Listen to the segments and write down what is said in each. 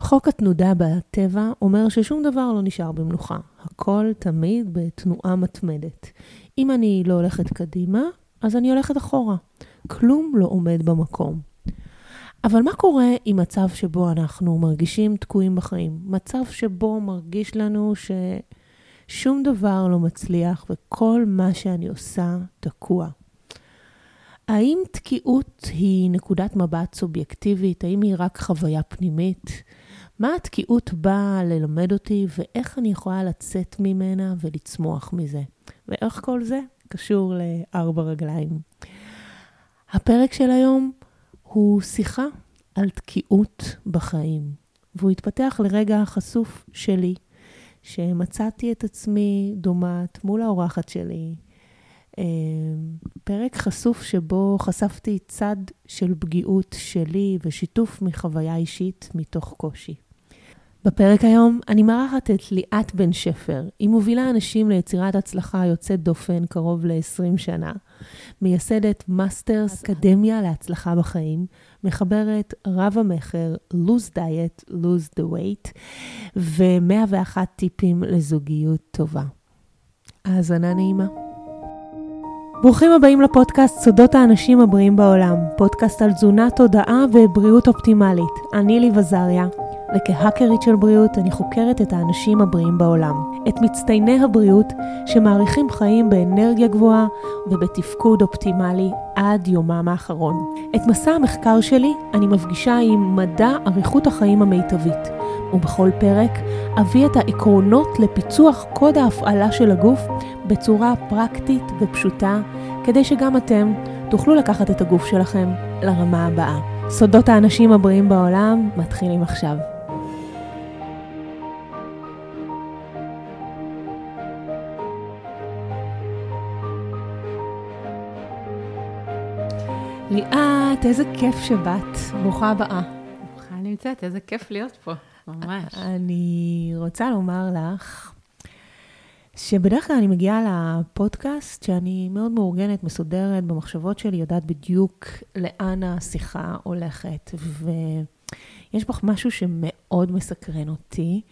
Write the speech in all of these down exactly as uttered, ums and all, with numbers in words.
חוק התנודה בטבע אומר ששום דבר לא נשאר במנוחה. הכל תמיד בתנועה מתמדת. אם אני לא הולכת קדימה, אז אני הולכת אחורה. כלום לא עומד במקום. אבל מה קורה עם מצב שבו אנחנו מרגישים תקועים בחיים? מצב שבו מרגיש לנו ששום דבר לא מצליח וכל מה שאני עושה תקוע. האם תקיעות היא נקודת מבט סובייקטיבית? האם היא רק חוויה פנימית? מה התקיעות באה ללמד אותי ואיך אני יכולה לצאת ממנה ולצמוח מזה? ואיך כל זה קשור לארבע רגליים. הפרק של היום הוא שיחה על תקיעות בחיים. והוא התפתח לרגע חשוף שלי, שמצאתי את עצמי דומת מול האורחת שלי. פרק חשוף שבו חשפתי צד של פגיעות שלי ושיתוף מחוויה אישית מתוך קושי. בפרק היום אני מארחת את ליאת בן שפר. היא מובילה אנשים ליצירת הצלחה יוצאת דופן קרוב ל-עשרים שנה. מייסדת מאסטרס אקדמיה להצלחה בחיים. מחברת רב המחר, lose diet, lose the weight, ו-מאה ואחת טיפים לזוגיות טובה. האזנה נעימה. ברוכים הבאים לפודקאסט סודות האנשים הבריאים בעולם. פודקאסט על תזונה, תודעה ובריאות אופטימלית. אני ליב עזריה. וכהאקרית של בריאות אני חוקרת את האנשים הבריאים בעולם. את מצטייני הבריאות שמעריכים חיים באנרגיה גבוהה ובתפקוד אופטימלי עד יומם האחרון. את מסע המחקר שלי אני מפגישה עם מדע אריכות החיים המיטבית. ובכל פרק אביא את העקרונות לפיצוח קוד ההפעלה של הגוף בצורה פרקטית ופשוטה, כדי שגם אתם תוכלו לקחת את הגוף שלכם לרמה הבאה. סודות האנשים הבריאים בעולם מתחילים עכשיו. ליאת, איזה כיף שבאת. ברוכה הבאה. ברוכה נמצאת, איזה כיף להיות פה, ממש. אני רוצה לומר לך שבדרך כלל אני מגיעה לפודקאסט שאני מאוד מאורגנת, מסודרת במחשבות שלי, יודעת בדיוק לאן השיחה הולכת, ויש בך משהו שמאוד מסקרן אותי.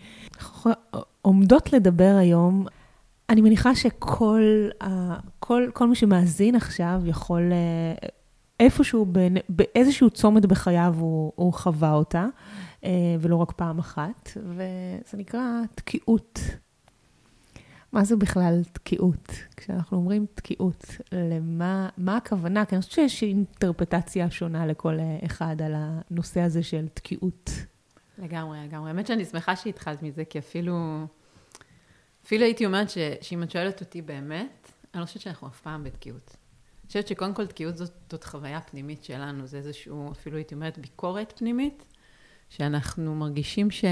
עומדות לדבר היום, אני מניחה שכל כל, כל מי שמאזין עכשיו יכול איפשהו, באיזשהו צומת בחייו הוא, הוא חווה אותה, ולא רק פעם אחת, וזה נקרא תקיעות. מה זה בכלל תקיעות? כשאנחנו אומרים תקיעות, למה, מה הכוונה? כי אני חושבת שיש אינטרפטציה שונה לכל אחד על הנושא הזה של תקיעות. לגמרי, לגמרי. האמת שאני שמחה שהתחלת מזה, כי אפילו, אפילו הייתי אומרת ש, שאם את שואלת אותי באמת, אני לא חושבת שאנחנו אף פעם בתקיעות. אני חושבת שקודם כל תקיעות זאת, זאת חוויה פנימית שלנו, זה איזשהו, אפילו הייתי אומרת, ביקורת פנימית, שאנחנו מרגישים ש...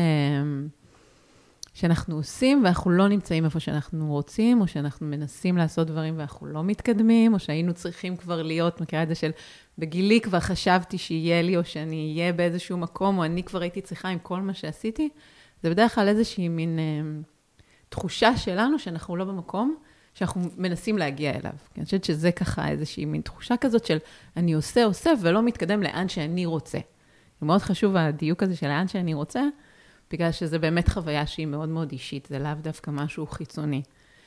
שאנחנו עושים ואנחנו לא נמצאים איפה שאנחנו רוצים, או שאנחנו מנסים לעשות דברים ואנחנו לא מתקדמים, או שהיינו צריכים כבר להיות, מכירה את זה של בגילי כבר חשבתי שיהיה לי, או שאני אהיה באיזשהו מקום, או אני כבר הייתי צריכה עם כל מה שעשיתי. זה בדרך כלל איזושהי מין אה, תחושה שלנו שאנחנו לא במקום, שאנחנו מנסים להגיע אליו. אני חושבת שזה ככה איזושהי מין תחושה כזאת של אני עושה, עושה, ולא מתקדם לאן שאני רוצה. זה מאוד חשוב הדיוק הזה של לאן שאני רוצה, בגלל שזה באמת חוויה שהיא מאוד מאוד אישית, זה לאו דווקא משהו חיצוני.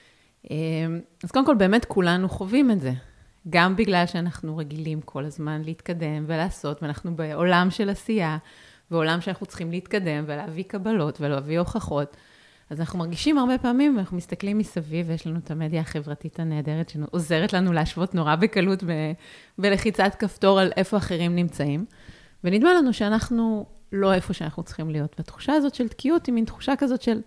אז קודם כל באמת כולנו חווים את זה, גם בגלל שאנחנו רגילים כל הזמן להתקדם ולעשות, ואנחנו בעולם של עשייה, ועולם שאנחנו צריכים להתקדם ולהביא קבלות ולהביא הוכחות, אז אנחנו מרגישים הרבה פעמים, ואנחנו מסתכלים מסביב, ויש לנו את המדיה החברתית הנהדרת, שעוזרת לנו להשוות נורא בקלות ב- בלחיצת כפתור על איפה אחרים נמצאים, ונדמה לנו שאנחנו לא איפה שאנחנו צריכים להיות. והתחושה הזאת של תקיעות היא מין תחושה כזאת של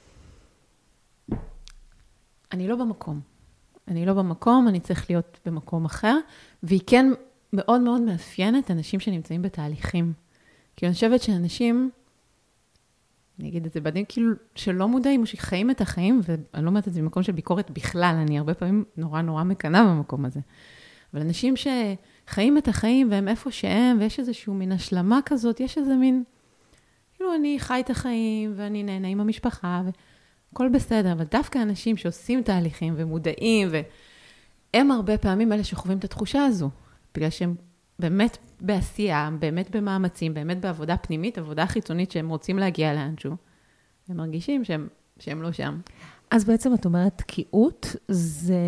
אני לא במקום. אני לא במקום, אני צריך להיות במקום אחר, והיא כן מאוד מאוד מאפיינת אנשים שנמצאים בתהליכים. כי אני חושבת שאנשים, אני אגיד את זה בעדים, כאילו שלא מודעים, או שחיים את החיים, ואני לא אומרת את זה במקום של ביקורת בכלל, אני הרבה פעמים נורא נורא מקנה במקום הזה. אבל אנשים שחיים את החיים והם איפה שהם, ויש איזשהו מין השלמה כזאת, יש איזה מין, כאילו אני חי את החיים ואני נהנה עם המשפחה וכל בסדר, אבל דווקא אנשים שעושים תהליכים ומודעים, והם הרבה פעמים אלה שחווים את התחושה הזו, בגלל שהם באמת בעשייה, באמת במאמצים, באמת בעבודה פנימית, עבודה חיצונית שהם רוצים להגיע לאנשהו, הם מרגישים שהם, שהם לא שם. אז בעצם את אומרת, תקיעות זה,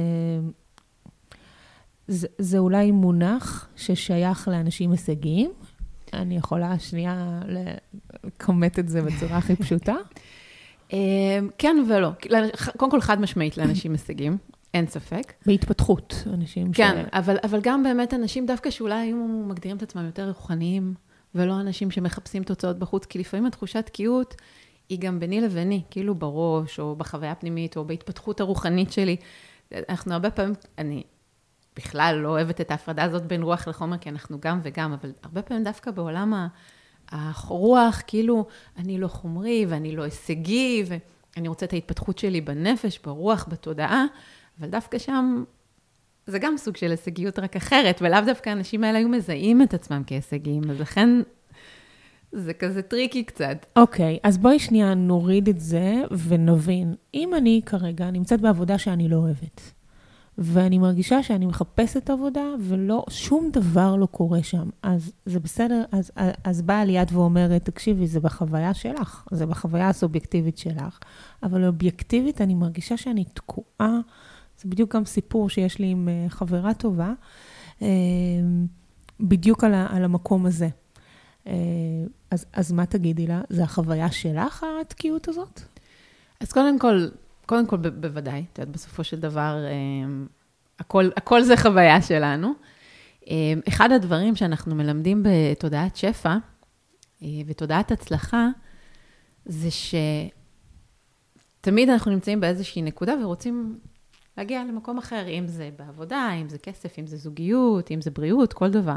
זה, זה אולי מונח ששייך לאנשים הישגיים? אני יכולה שנייה לקומט את זה בצורה הכי פשוטה? כן ולא. קודם כל חד משמעית לאנשים הישגיים, אין ספק. בהתפתחות, אנשים ש... כן, אבל, אבל גם באמת אנשים דווקא שאולי היו מגדירים את עצמם יותר רוחניים, ולא אנשים שמחפשים תוצאות בחוץ, כי לפעמים התחושת תקיעות היא גם ביני לביני, כאילו בראש, או בחוויה הפנימית, או בהתפתחות הרוחנית שלי. אנחנו הרבה פעמים, אני בכלל לא אוהבת את ההפרדה הזאת בין רוח לחומר, כי אנחנו גם וגם, אבל הרבה פעמים דווקא בעולם הרוח, כאילו אני לא חומרי, ואני לא הישגי, ואני רוצה את ההתפתחות שלי בנפש, ברוח, בתודעה, אבל דווקא שם זה גם סוג של הישגיות רק אחרת, ולאו דווקא האנשים האלה היו מזהים את עצמם כהישגיים, אז לכן זה כזה טריקי קצת. אוקיי, okay, אז בואי שנייה נוריד את זה ונבין. אם אני כרגע נמצאת בעבודה שאני לא אוהבת, ואני מרגישה שאני מחפשת עבודה, ולא, שום דבר לא קורה שם, אז זה בסדר, אז, אז באה ליד ואומרת, תקשיבי, זה בחוויה שלך, זה בחוויה הסובייקטיבית שלך, אבל אובייקטיבית אני מרגישה שאני תקועה, זה בדיוק גם סיפור שיש לי עם חברה טובה, בדיוק על, על המקום הזה. אז, אז מה תגידי לה? זה החוויה שלך, התקיעות הזאת? אז קודם כל, קודם כל ב- בוודאי, את יודעת, בסופו של דבר, הכל, הכל זה חוויה שלנו. אחד הדברים שאנחנו מלמדים בתודעת שפע, ותודעת הצלחה, זה שתמיד אנחנו נמצאים באיזושהי נקודה, ורוצים להגיע למקום אחר, אם זה בעבודה, אם זה כסף, אם זה זוגיות, אם זה בריאות, כל דבר.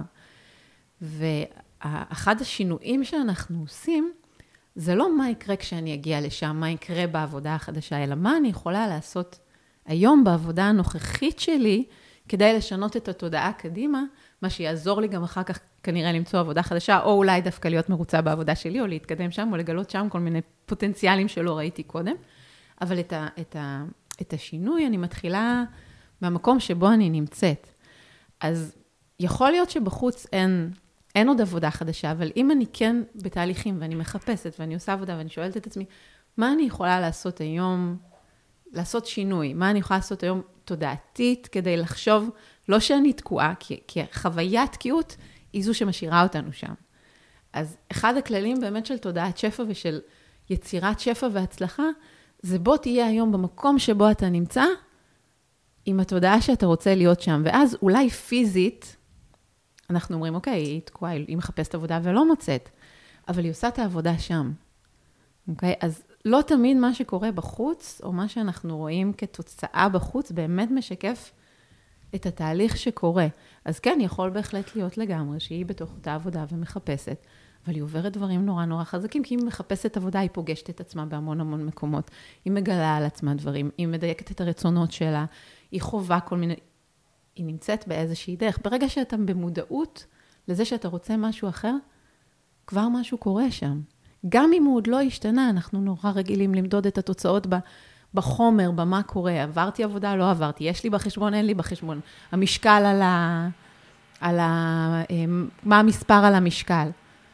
ואחד השינויים שאנחנו עושים, זה לא מה יקרה כשאני אגיע לשם, מה יקרה בעבודה החדשה, אלא מה אני יכולה לעשות היום בעבודה הנוכחית שלי, כדי לשנות את התודעה קדימה, מה שיעזור לי גם אחר כך כנראה למצוא עבודה חדשה, או אולי דווקא להיות מרוצה בעבודה שלי, או להתקדם שם, או לגלות שם כל מיני פוטנציאלים שלא ראיתי קודם. אבל את, ה, את, ה, את השינוי אני מתחילה מהמקום שבו אני נמצאת. אז יכול להיות שבחוץ אין... אין עוד עבודה חדשה, אבל אם אני כן בתהליכים, ואני מחפשת, ואני עושה עבודה, ואני שואלת את עצמי, מה אני יכולה לעשות היום, לעשות שינוי? מה אני יכולה לעשות היום תודעתית, כדי לחשוב, לא שאני תקועה, כי, כי חוויית תקיעות היא זו שמשאירה אותנו שם. אז אחד הכללים באמת של תודעת שפע, ושל יצירת שפע והצלחה, זה בוא תהיה היום במקום שבו אתה נמצא, עם התודעה שאתה רוצה להיות שם. ואז אולי פיזית, אנחנו אומרים, אוקיי, היא תקועה, היא מחפשת עבודה ולא מוצאת, אבל היא עושה את העבודה שם. אוקיי? אז לא תמיד מה שקורה בחוץ, או מה שאנחנו רואים כתוצאה בחוץ, באמת משקף את התהליך שקורה. אז כן, יכול בהחלט להיות לגמרי, שהיא בתוך אותה עבודה ומחפשת, אבל היא עוברת דברים נורא נורא חזקים, כי היא מחפשת עבודה, היא פוגשת את עצמה בהמון המון מקומות, היא מגלה על עצמה דברים, היא מדייקת את הרצונות שלה, היא חובה כל מיני... היא נמצאת באיזושהי דרך. ברגע שאתה במודעות לזה שאתה רוצה משהו אחר, כבר משהו קורה שם. גם אם הוא עוד לא השתנה, אנחנו נורא רגילים למדוד את התוצאות בחומר, במה קורה. עברתי עבודה, לא עברתי. יש לי בחשבון, אין לי בחשבון. המשקל על ה... על ה... מה המספר על המשקל.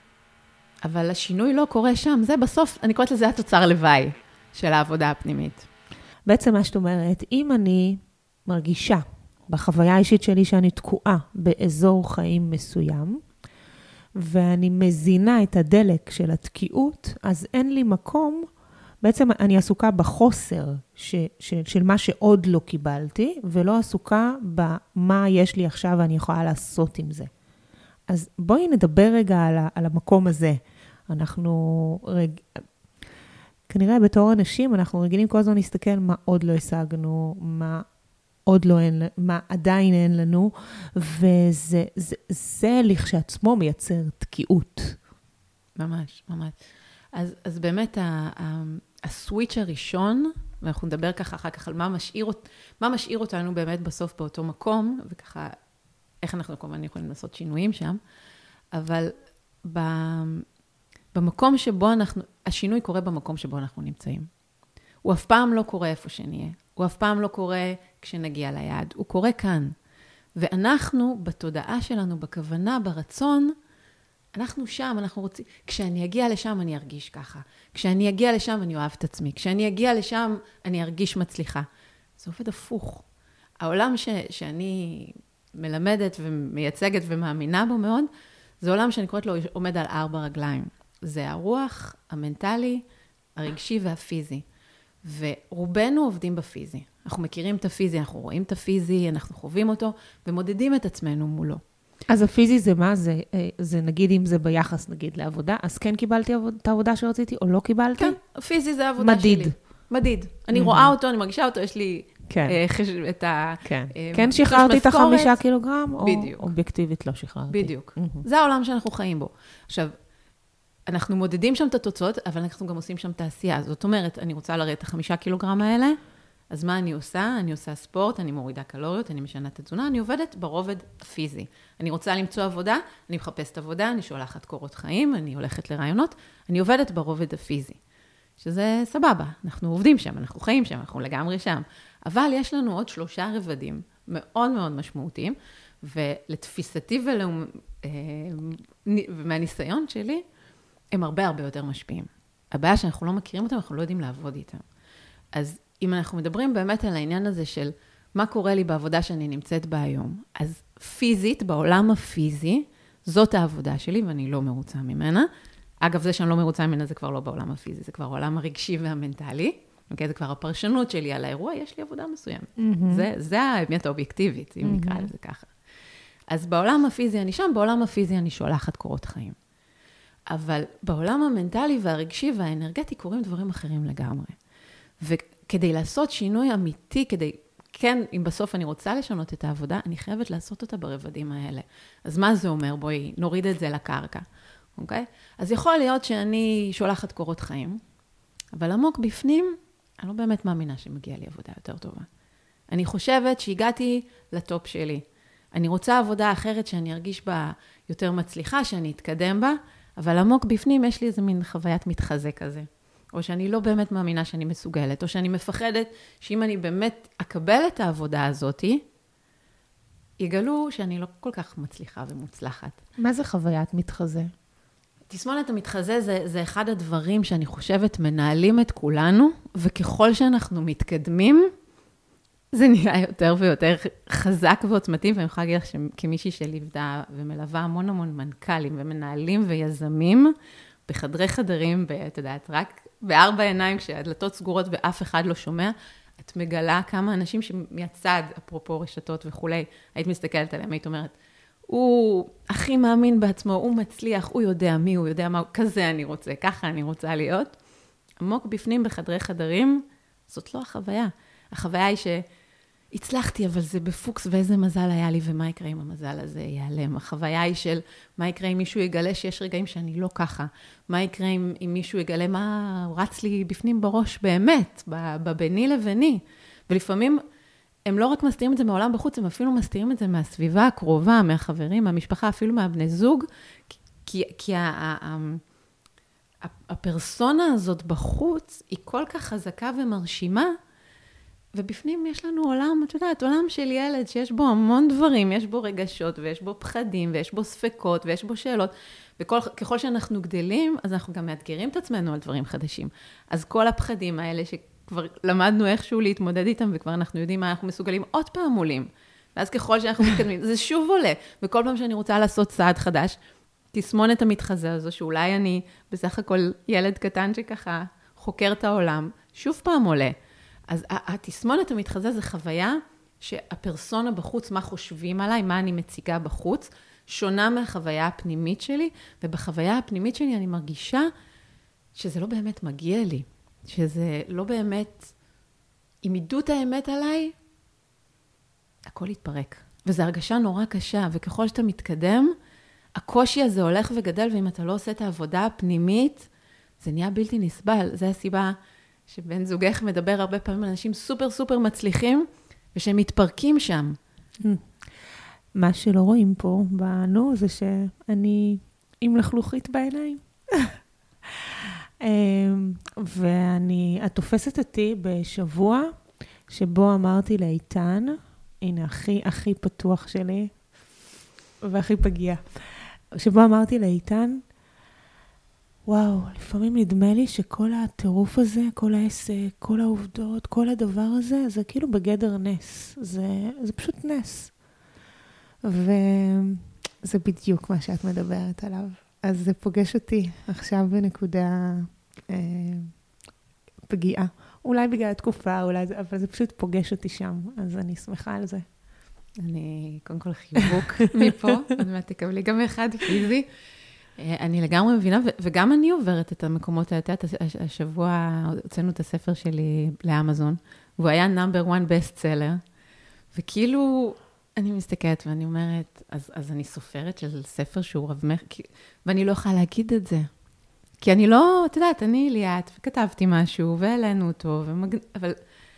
אבל השינוי לא קורה שם. זה בסוף, אני קוראת לזה התוצר לוואי של העבודה הפנימית. בעצם מה שאת אומרת, אם אני מרגישה בחוויה האישית שלי שאני תקועה באזור חיים מסוים, ואני מזינה את הדלק של התקיעות, אז אין לי מקום, בעצם אני עסוקה בחוסר ש, ש, של מה שעוד לא קיבלתי, ולא עסוקה במה יש לי עכשיו ואני יכולה לעשות עם זה. אז בואי נדבר רגע על, ה, על המקום הזה. אנחנו, רג... כנראה בתור אנשים, אנחנו רגילים כל הזמן להסתכל מה עוד לא השגנו, מה עוד לא אין, מה עדיין אין לנו, וזה זה, זה לכשעצמו מייצר תקיעות. ממש, ממש. אז, אז באמת ה, ה, הסוויץ' הראשון, ואנחנו נדבר ככה אחר כך על מה משאיר, מה משאיר אותנו באמת בסוף באותו מקום, וככה איך אנחנו כמובן יכולים לעשות שינויים שם, אבל ב, במקום שבו אנחנו, השינוי קורה במקום שבו אנחנו נמצאים. הוא אף פעם לא קורה איפה שנהיה. הוא אף פעם לא קורה כשנגיע ליעד. הוא קורה כאן. ואנחנו, בתודעה שלנו, בכוונה, ברצון, אנחנו שם, אנחנו רוצים, כשאני אגיע לשם אני ארגיש ככה. כשאני אגיע לשם אני אוהב את עצמי. כשאני אגיע לשם אני ארגיש מצליחה. זה עובד הפוך. העולם ש, שאני מלמדת ומייצגת ומאמינה בו מאוד, זה עולם שאני קוראת לו עומד על ארבע רגליים. זה הרוח, המנטלי, הרגשי והפיזי. ורובנו עובדים בפיזי. אנחנו מכירים את הפיזי, אנחנו רואים את הפיזי, אנחנו חווים אותו, ומודדים את עצמנו מולו. אז הפיזי זה מה? זה, זה נגיד אם זה ביחס נגיד לעבודה, אז כן קיבלתי את העבודה שרציתי או לא קיבלתי? כן, הפיזי זה העבודה מדיד. שלי. מדיד. אני רואה אותו, אני מרגישה אותו, יש לי כן. אה, חש... את ה... כן, כן שחררתי את החמישה קילוגרם, או בדיוק. אובייקטיבית לא שחררתי. בדיוק. זה העולם שאנחנו חיים בו. עכשיו, אנחנו מודדים שם את התוצאות, אבל אנחנו גם עושים שם תעשייה. זאת אומרת, אני רוצה לרדת את החמישה קילוגרם האלה, אז מה אני עושה? אני עושה ספורט, אני מורידה קלוריות, אני משנה את התזונה, אני עובדת ברובד הפיזי. אני רוצה למצוא עבודה, אני מחפשת עבודה, אני שולחת קורות חיים, אני הולכת לרעיונות, אני עובדת ברובד הפיזי. שזה סבבה, אנחנו עובדים שם, אנחנו חיים שם, אנחנו לגמרי שם. אבל יש לנו עוד שלושה רבדים מאוד מאוד משמעותיים, ולתפיסתי ולאום, ומהניסיון שלי, הם הרבה הרבה יותר משפיעים. הבעיה שאנחנו לא מכירים אותם, אנחנו לא יודעים לעבוד איתם. אז אם אנחנו מדברים באמת על העניין הזה של מה קורה לי בעבודה שאני נמצאת בה היום, אז פיזית, בעולם הפיזי, זאת העבודה שלי ואני לא מרוצה ממנה. אגב, זה שאני לא מרוצה ממנה זה כבר לא בעולם הפיזי, זה כבר העולם הרגשי והמנטלי. אוקיי, זה כבר הפרשנות שלי על האירוע, יש לי עבודה מסוימת. Mm-hmm. זה, זה האמת האובייקטיבית, אם mm-hmm. נקרא לזה ככה. אז בעולם הפיזי אני שם, בעולם הפיזי אני שולחת קורות חיים. אבל בעולם המנטלי והרגשי והאנרגטי קורים דברים אחרים לגמרי. וכדי לעשות שינוי אמיתי, כדי, כן, אם בסוף אני רוצה לשנות את העבודה, אני חייבת לעשות אותה ברבדים האלה. אז מה זה אומר? בואי, נוריד את זה לקרקע. אוקיי? אז יכול להיות שאני שולחת קורות חיים, אבל עמוק בפנים, אני לא באמת מאמינה שמגיעה לי עבודה יותר טובה. אני חושבת שהגעתי לטופ שלי. אני רוצה עבודה אחרת שאני ארגיש בה יותר מצליחה, שאני אתקדם בה, אבל עמוק בפנים יש לי איזה מין חוויית מתחזה כזה. או שאני לא באמת מאמינה שאני מסוגלת, או שאני מפחדת שאם אני באמת אקבל את העבודה הזאת, יגלו שאני לא כל כך מצליחה ומוצלחת. מה זה חוויית מתחזה? תסמונת המתחזה זה, זה אחד הדברים שאני חושבת מנהלים את כולנו, וככל שאנחנו מתקדמים, זה נראה יותר ויותר חזק ועוצמתי, ואני יכולה להגיד לך שכמישהי שליוותה ומלווה המון המון מנכ"לים ומנהלים ויזמים, בחדרי חדרים, את יודעת, רק בארבע עיניים, כשהדלתות סגורות ואף אחד לא שומע, את מגלה כמה אנשים שמייצד, אפרופו רשתות וכולי, היית מסתכלת עליהם, היית אומרת, הוא הכי מאמין בעצמו, הוא מצליח, הוא יודע מי, הוא יודע מה, כזה אני רוצה, ככה אני רוצה להיות. עמוק בפנים בחדרי חדרים, זאת לא החוויה. החוויה היא שהצלחתי, אבל זה בפוקס, ואיזה מזל היה לי, ומה יקרה אם המזל הזה ייעלם. החוויה היא של מה יקרה אם מישהו יגלה שיש רגעים שאני לא ככה. מה יקרה אם, אם מישהו יגלה מה רץ לי בפנים בראש באמת, בביני לביני. ולפעמים הם לא רק מסתירים את זה מהעולם בחוץ, הם אפילו מסתירים את זה מהסביבה הקרובה, מהחברים, מהמשפחה, אפילו מהבני זוג, כי, כי ה, ה, ה, הפרסונה הזאת בחוץ היא כל כך חזקה ומרשימה, ובפנים יש לנו עולם, את יודעת, עולם של ילד שיש בו המון דברים, יש בו רגשות ויש בו פחדים ויש בו ספקות ויש בו שאלות, וככל שאנחנו גדלים, אז אנחנו גם מאתגרים את עצמנו על דברים חדשים. אז כל הפחדים האלה שכבר למדנו איכשהו להתמודד איתם, וכבר אנחנו יודעים מה אנחנו מסוגלים, עוד פעם עולים. ואז ככל שאנחנו מתקדמים, זה שוב עולה. וכל פעם שאני רוצה לעשות צעד חדש, תסמונת המתחזה הזו, שאולי אני בסך הכל ילד קטן שככה חוקר את העולם, שוב פעם עולה. אז התסמונת המתחזה זה חוויה שהפרסונה בחוץ, מה חושבים עליי, מה אני מציגה בחוץ, שונה מהחוויה הפנימית שלי, ובחוויה הפנימית שלי אני מרגישה שזה לא באמת מגיע לי, שזה לא באמת, אם ידעו את האמת עליי, הכל יתפרק. וזו הרגשה נורא קשה, וככל שאתה מתקדם, הקושי הזה הולך וגדל, ואם אתה לא עושה את העבודה הפנימית, זה נהיה בלתי נסבל. זו הסיבה שבן זוגך מדבר הרבה פעמים על אנשים סופר סופר מצליחים, ושהם מתפרקים שם. מה שלא רואים פה בנו, זה שאני עם לחלוכית בעיניים. ואני, את תופסת אותי בשבוע, שבו אמרתי לאיתן, הנה, הכי, הכי פתוח שלי, והכי פגיע. שבו אמרתי לאיתן, וואו, לפעמים נדמה לי שכל הטירוף הזה, כל העסק, כל העובדות, כל הדבר הזה, זה כאילו בגדר נס. זה, זה פשוט נס. וזה בדיוק מה שאת מדברת עליו. אז זה פוגש אותי עכשיו בנקודה אה, פגיעה. אולי בגלל התקופה, אולי זה, אבל זה פשוט פוגש אותי שם. אז אני שמחה על זה. אני, קודם כל חיבוק מפה, עוד מעט תקבלי גם אחד פיזי. אני לגמרי מבינה, וגם אני עוברת את המקומות האלה. השבוע הוצאנו את הספר שלי לאמזון, והוא היה נאמבר וואן בסט סלר, וכאילו אני מסתכלת ואני אומרת, אז, אז אני סופרת של ספר שהוא רב מחר, ואני לא יכולה להגיד את זה. כי אני לא, את יודעת, אני ליאת, וכתבתי משהו, והעלינו אותו, ומג... אבל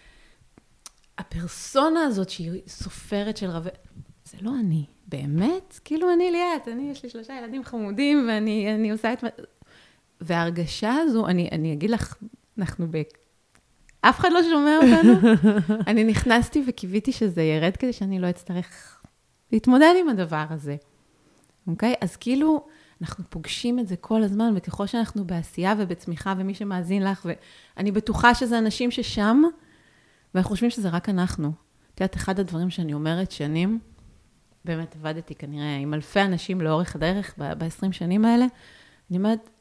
הפרסונה הזאת שהיא סופרת של רב... זה לא אני. באמת? כאילו אני ליאת, אני, יש לי שלושה ילדים חמודים, ואני אני עושה את... וההרגשה הזו, אני, אני אגיד לך, אנחנו ב... אף אחד לא שומע אותנו. אני נכנסתי וקיוויתי שזה ירד, כדי שאני לא אצטרך להתמודד עם הדבר הזה. אוקיי? אז כאילו, אנחנו פוגשים את זה כל הזמן, וככל שאנחנו בעשייה ובצמיחה, ומי שמאזין לך, ואני בטוחה שזה אנשים ששם, ואנחנו חושבים שזה רק אנחנו. את יודעת, אחד הדברים שאני אומרת שנים, באמת עבדתי כנראה עם אלפי אנשים לאורך הדרך ב-עשרים שנים האלה. אני אומרת,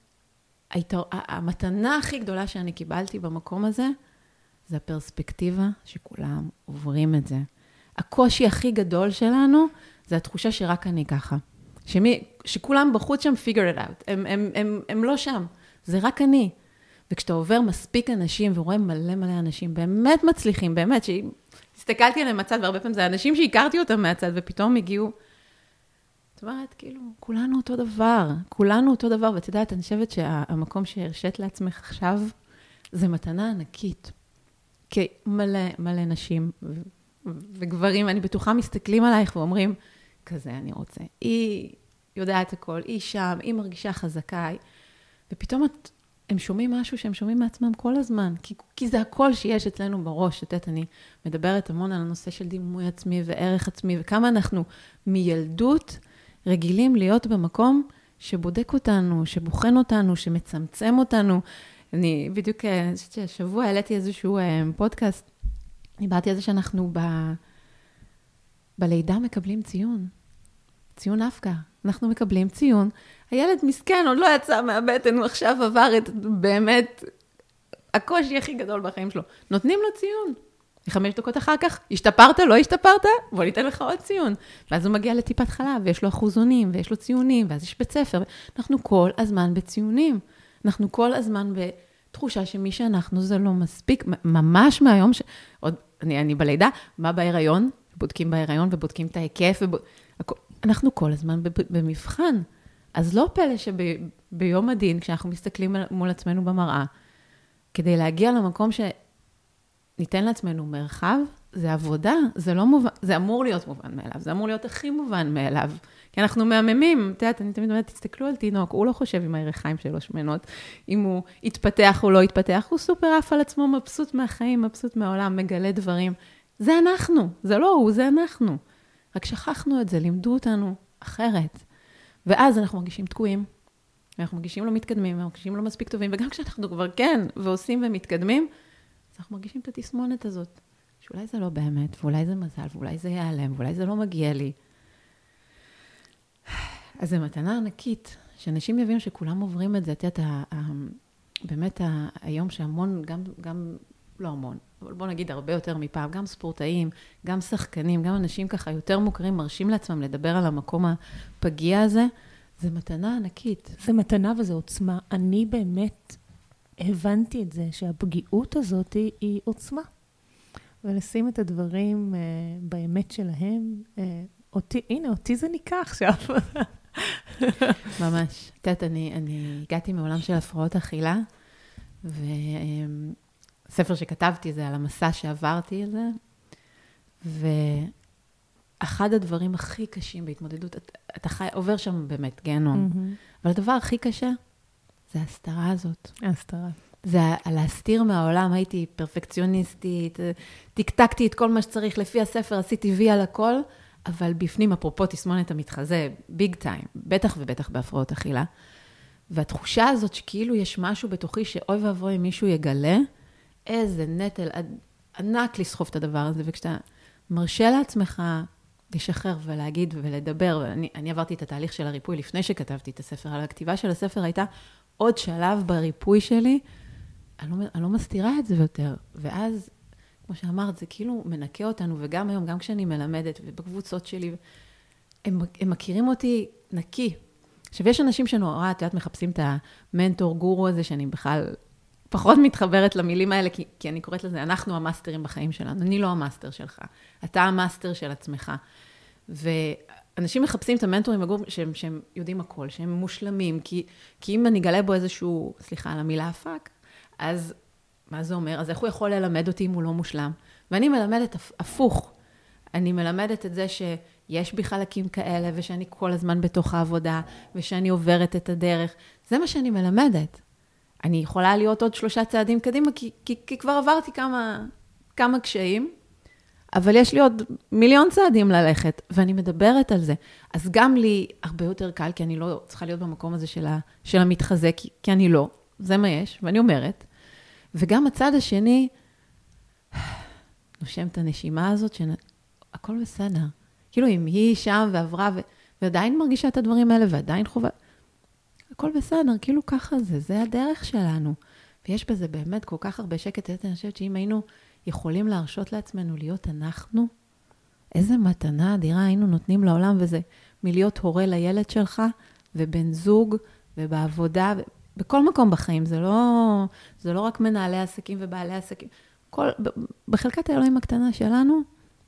המתנה הכי גדולה שאני קיבלתי במקום הזה, זה הפרספקטיבה שכולם עוברים את זה. הקושי הכי גדול שלנו, זה התחושה שרק אני ככה. שמי, שכולם בחוץ שם figure it out. הם, הם, הם, הם לא שם. זה רק אני. וכשאתה עובר מספיק אנשים ורואה מלא מלא אנשים, באמת מצליחים, באמת, שהסתכלתי עליהם מהצד, והרבה פעמים זה אנשים שהכרתי אותם מהצד, ופתאום הגיעו, זאת אומרת, כאילו, כולנו אותו דבר, כולנו אותו דבר, ואת יודעת, אני חושבת שהמקום שהרשת לעצמך עכשיו, זה מתנה ענקית. כי מלא מלא נשים ו- וגברים, אני בטוחה מסתכלים עלייך ואומרים, כזה אני רוצה. היא יודעת הכל, היא שם, היא מרגישה חזקה, ופתאום את... הם שומעים משהו שהם שומעים מעצמם כל הזמן, כי, כי זה הכל שיש אצלנו בראש. את יודעת, אני מדברת המון על הנושא של דימוי עצמי וערך עצמי, וכמה אנחנו מילדות רגילים להיות במקום שבודק אותנו, שבוחן אותנו, שמצמצם אותנו. אני בדיוק, אני חושבת שהשבוע העליתי איזשהו פודקאסט, דיברתי על זה שאנחנו ב... בלידה מקבלים ציון, ציון אפקה. אנחנו מקבלים ציון. הילד מסכן, עוד לא יצא מהבטן, הוא עכשיו עבר את באמת הקושי הכי גדול בחיים שלו. נותנים לו ציון. חמש דקות אחר כך, השתפרת, לא השתפרת, בוא ניתן לך עוד ציון. ואז הוא מגיע לטיפת חלב, ויש לו אחוזונים, ויש לו ציונים, ואז יש בית ספר. אנחנו כל הזמן בציונים. אנחנו כל הזמן בתחושה שמי שאנחנו זה לא מספיק, ממש מהיום ש... עוד, אני, אני בלידה, מה בהיריון? בודקים בהיריון ובודקים את ההיקף, ובוד... אנחנו כל הזמן במבחן. אז לא פלא שביום הדין, כשאנחנו מסתכלים מול עצמנו במראה, כדי להגיע למקום שניתן לעצמנו מרחב, זה עבודה, זה לא מובן, זה אמור להיות מובן מאליו, זה אמור להיות הכי מובן מאליו, כי אנחנו מהממים, את יודעת, אני תמיד אומרת, תסתכלו על תינוק, הוא לא חושב עם הירחיים שלו שמנות, אם הוא יתפתח או לא יתפתח, הוא סופר אף על עצמו, מבסוט מהחיים, מבסוט מהעולם, מגלה דברים. זה אנחנו, זה לא הוא, זה אנחנו. רק שכחנו את זה, לימדו אותנו אחרת. ואז אנחנו מרגישים תקועים, אנחנו מרגישים לא מתקדמים, אנחנו מרגישים לא מספיק טובים, וגם כשאנחנו כבר כן ועושים ומתקדמים, אז אנחנו מרגישים את התסמונת הזאת, שאולי זה לא באמת, ואולי זה מזל, ואולי זה ייעלם, ואולי זה לא מגיע לי. אז זו מתנה ענקית, שאנשים יבינו שכולם עוברים את זה, את יודעת, באמת היום שהמון, גם, גם לא המון, אבל בוא נגיד הרבה יותר מפעם, גם ספורטאים, גם שחקנים, גם אנשים ככה יותר מוכרים, מרשים לעצמם לדבר על המקום הפגיע הזה, זה מתנה ענקית. זה מתנה וזה עוצמה. אני באמת הבנתי את זה, שהפגיעות הזאת היא, היא עוצמה. ולשים את הדברים uh, באמת שלהם, uh, אותי, הנה, אותי זה ניקח עכשיו. ממש. את יודעת, אני, אני הגעתי מעולם של הפרעות אכילה, וספר שכתבתי זה על המסע שעברתי על זה, ואחד הדברים הכי קשים בהתמודדות, אתה, אתה חי, עובר שם באמת גיהנום, mm-hmm. אבל הדבר הכי קשה זה ההסתרה הזאת. ההסתרה. זה להסתיר מהעולם, הייתי פרפקציוניסטית, תקתקתי את כל מה שצריך לפי הספר, עשיתי וי על הכל, אבל בפנים, אפרופו תסמונת המתחזה, ביג טיים, בטח ובטח בהפרעות אכילה. והתחושה הזאת שכאילו יש משהו בתוכי שאוי ואבוי אם מישהו יגלה, איזה נטל ענק לסחוב את הדבר הזה, וכשאתה מרשה לעצמך לשחרר ולהגיד ולדבר, ואני אני עברתי את התהליך של הריפוי לפני שכתבתי את הספר, על הכתיבה של הספר הייתה עוד שלב בריפוי שלי, אני לא, אני לא מסתירה את זה יותר, ואז, כמו שאמרת, זה כאילו מנקה אותנו, וגם היום, גם כשאני מלמדת, ובקבוצות שלי, הם, הם מכירים אותי נקי. עכשיו, יש אנשים שנורא, את יודעת, מחפשים את המנטור גורו הזה, שאני בכלל פחות מתחברת למילים האלה, כי, כי אני קוראת לזה, אנחנו המאסטרים בחיים שלנו, אני לא המאסטר שלך, אתה המאסטר של עצמך. ואנשים מחפשים את המנטורים הגורו, שהם, שהם יודעים הכל, שהם מושלמים, כי, כי אם אני אגלה בו איזשהו, סליחה, על המילה הפק, אז מה זה אומר? אז איך הוא יכול ללמד אותי אם הוא לא מושלם? ואני מלמדת הפוך. אני מלמדת את זה שיש בי חלקים כאלה, ושאני כל הזמן בתוך העבודה, ושאני עוברת את הדרך. זה מה שאני מלמדת. אני יכולה להיות עוד שלושה צעדים קדימה, כי, כי, כי כבר עברתי כמה, כמה קשיים, אבל יש לי עוד מיליון צעדים ללכת, ואני מדברת על זה. אז גם לי הרבה יותר קל, כי אני לא צריכה להיות במקום הזה של, ה, של המתחזק, כי, כי אני לא. זה מה יש, ואני אומרת. וגם הצד השני, נושם את הנשימה הזאת, שהכל בסדר. כאילו, אם היא שם ועברה, ו... ועדיין מרגישה את הדברים האלה, ועדיין חובה, הכל בסדר, כאילו ככה זה, זה הדרך שלנו. ויש בזה באמת כל כך הרבה שקט, אני חושבת שאם היינו יכולים להרשות לעצמנו להיות אנחנו, איזה מתנה אדירה היינו נותנים לעולם, וזה מלהיות הורה לילד שלך, ובן זוג, ובעבודה, ו... בכל מקום בחיים, זה לא, זה לא רק מנהלי עסקים ובעלי עסקים. כל, בחלקת האלוהים הקטנה שלנו,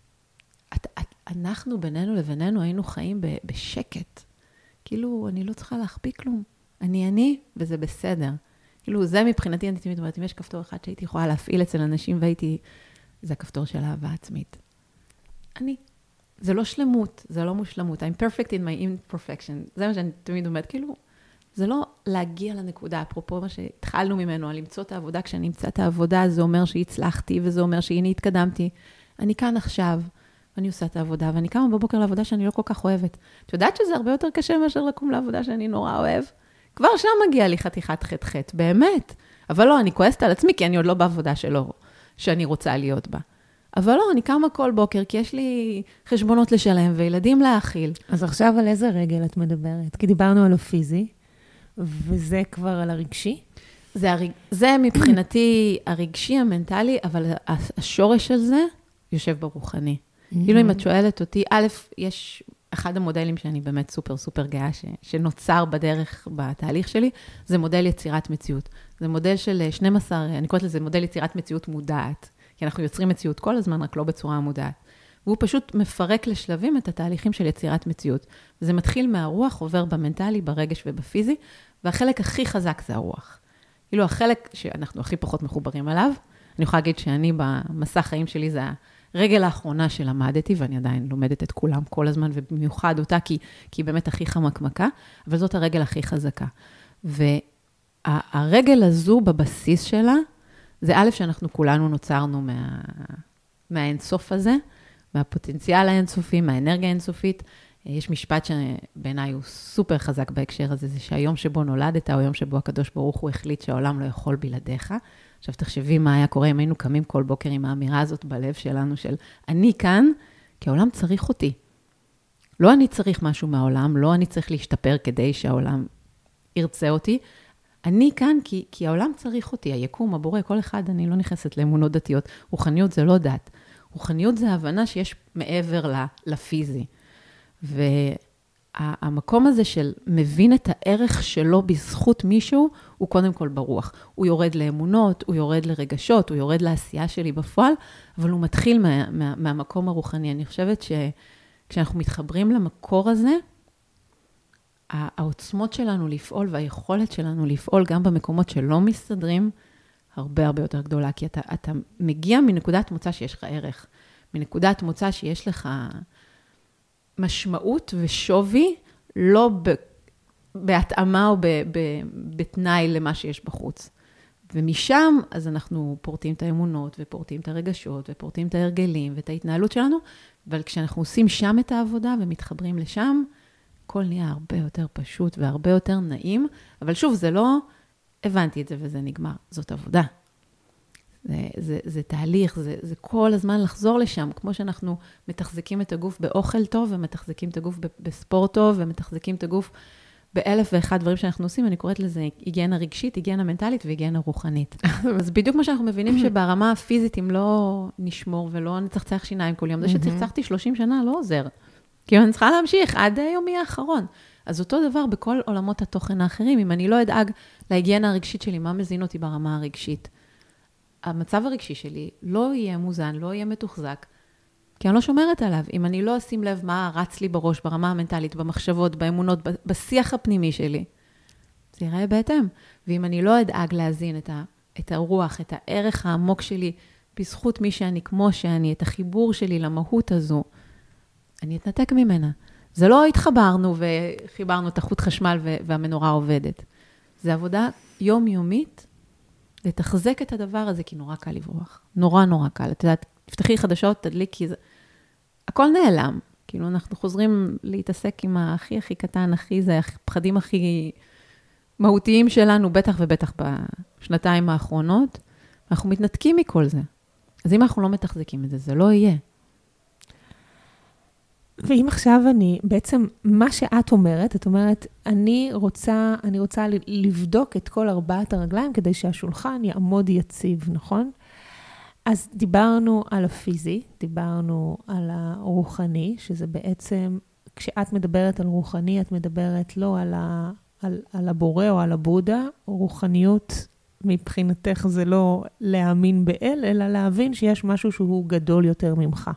את, את, אנחנו בינינו לבינינו היינו חיים ב, בשקט. כאילו, אני לא צריכה להחביא כלום. אני אני, וזה בסדר. כאילו, זה מבחינתי, אני תמיד אומרת, אם יש כפתור אחד שהייתי יכולה להפעיל אצל אנשים, והייתי, זה הכפתור של אהבה עצמית. אני. זה לא שלמות, זה לא מושלמות. I'm perfect in my imperfection. זה מה שאני תמיד אומרת, כאילו, זה לא להגיע לנקודה, אפרופו מה שהתחלנו ממנו, על למצוא את העבודה, כשאני אמצא את העבודה, זה אומר שהצלחתי, וזה אומר שהנה התקדמתי. אני כאן עכשיו, ואני עושה את העבודה, ואני קמה בבוקר לעבודה שאני לא כל כך אוהבת. את יודעת שזה הרבה יותר קשה מאשר לקום לעבודה שאני נורא אוהב? כבר שם מגיע לי חתיכת חתכת, באמת. אבל לא, אני כועסת על עצמי, כי אני עוד לא בעבודה שלו, שאני רוצה להיות בה. אבל לא, אני קמה כל בוקר, כי יש לי חשבונות לשלם, וילדים להאכיל. אז עכשיו על איזה רגל את מדברת? כי דיברנו על הפיזי, וזה כבר על הרגשי? זה, הרג... זה מבחינתי הרגשי, המנטלי, אבל השורש של זה יושב ברוחני. Mm-hmm. כאילו אם את שואלת אותי, א', יש אחד המודלים שאני באמת סופר סופר גאה, ש... שנוצר בדרך, בתהליך שלי, זה מודל יצירת מציאות. זה מודל של שנים עשר, אני קוראת לזה מודל יצירת מציאות מודעת, כי אנחנו יוצרים מציאות כל הזמן, רק לא בצורה מודעת. והוא פשוט מפרק לשלבים את התהליכים של יצירת מציאות. וזה מתחיל מהרוח, עובר במנטלי, ברגש ובפיזי, והחלק הכי חזק זה הרוח. כאילו החלק שאנחנו הכי פחות מחוברים עליו, אני יכולה להגיד שאני במסע חיים שלי זה הרגל האחרונה שלמדתי, ואני עדיין לומדת את כולם כל הזמן, ובמיוחד אותה, כי, כי היא באמת הכי חמקמקה, אבל זאת הרגל הכי חזקה. והרגל הזו בבסיס שלה, זה א' שאנחנו כולנו נוצרנו מה, מהאינסוף הזה, מהפוטנציאל האינסופי, מהאנרגיה האינסופית. יש משפט שבעיניי הוא סופר חזק בהקשר הזה, זה שהיום שבו נולדת, או היום שבו הקדוש ברוך הוא החליט שהעולם לא יכול בלעדיך. עכשיו תחשבי מה היה קורה אם היינו קמים כל בוקר עם האמירה הזאת בלב שלנו של אני כאן, כי העולם צריך אותי. לא אני צריך משהו מהעולם, לא אני צריך להשתפר כדי שהעולם ירצה אותי. אני כאן כי, כי העולם צריך אותי, היקום, הבורא, כל אחד, אני לא נכנסת לאמונות דתיות. רוחניות זה לא דת. רוחניות זה הבנה שיש מעבר לפיזי. והמקום הזה של מבין את הערך שלו בזכות מישהו, הוא קודם כל ברוח. הוא יורד לאמונות, הוא יורד לרגשות, הוא יורד לעשייה שלי בפועל, אבל הוא מתחיל מה, מה, מהמקום הרוחני. אני חושבת שכשאנחנו מתחברים למקור הזה, העוצמות שלנו לפעול והיכולת שלנו לפעול גם במקומות שלא מסתדרים, הרבה הרבה יותר גדולה, כי אתה, אתה מגיע מנקודת מוצא שיש לך ערך, מנקודת מוצא שיש לך משמעות ושווי, לא ב, בהתאמה או ב, ב, בתנאי למה שיש בחוץ. ומשם, אז אנחנו פורטים את האמונות, ופורטים את הרגשות, ופורטים את ההרגלים, ואת ההתנהלות שלנו, אבל כשאנחנו עושים שם את העבודה, ומתחברים לשם, הכל נהיה הרבה יותר פשוט, והרבה יותר נעים, אבל שוב, זה לא, הבנתי את זה וזה נגמר, זאת עבודה. זה, זה, זה תהליך, זה, זה כל הזמן לחזור לשם, כמו שאנחנו מתחזקים את הגוף באוכל טוב, ומתחזקים את הגוף בספורט טוב, ומתחזקים את הגוף באלף ואחד דברים שאנחנו עושים, אני קוראת לזה היגיינה רגשית, היגיינה מנטלית והיגיינה רוחנית. אז בדיוק כמו שאנחנו מבינים שברמה הפיזית, אם לא נשמור ולא נצחצח שיניים כל יום, זה שצחצחתי שלושים שנה לא עוזר. כי אני צריכה להמשיך עד יומי האחרון. אז אותו דבר בכל עולמות התוכן האחרים, אם אני לא אדאג להיגיינה הרגשית שלי, מה מזין אותי ברמה הרגשית? המצב הרגשי שלי לא יהיה מוזן, לא יהיה מתוחזק, כי אני לא שומרת עליו. אם אני לא אשים לב מה רץ לי בראש, ברמה המנטלית, במחשבות, באמונות, בשיח הפנימי שלי, זה ייראה בהתאם. ואם אני לא אדאג להזין את, ה, את הרוח, את הערך העמוק שלי, בזכות מי שאני כמו שאני, את החיבור שלי למהות הזו, אני אתנתק ממנה. זה לא התחברנו וחיברנו את החוט חשמל והמנורה עובדת. זה עבודה יומיומית, לתחזק את הדבר הזה, כי נורא קל לברוח. נורא נורא קל. את יודעת, תפתחי חדשות, תדליקי, זה... הכל נעלם. כאילו אנחנו חוזרים להתעסק עם הכי הכי קטן, הכי זה, הפחדים הכי מהותיים שלנו, בטח ובטח בשנתיים האחרונות. אנחנו מתנתקים מכל זה. אז אם אנחנו לא מתחזקים את זה, זה לא יהיה. ואם עכשיו אני, בעצם מה שאת אומרת, את אומרת, אני רוצה, אני רוצה לבדוק את כל ארבעת הרגליים, כדי שהשולחן יעמוד יציב, נכון? אז דיברנו על הפיזי, דיברנו על הרוחני, שזה בעצם, כשאת מדברת על רוחני, את מדברת לא על, ה, על, על הבורא או על הבודה, רוחניות מבחינתך זה לא להאמין באל, אלא להבין שיש משהו שהוא גדול יותר ממך.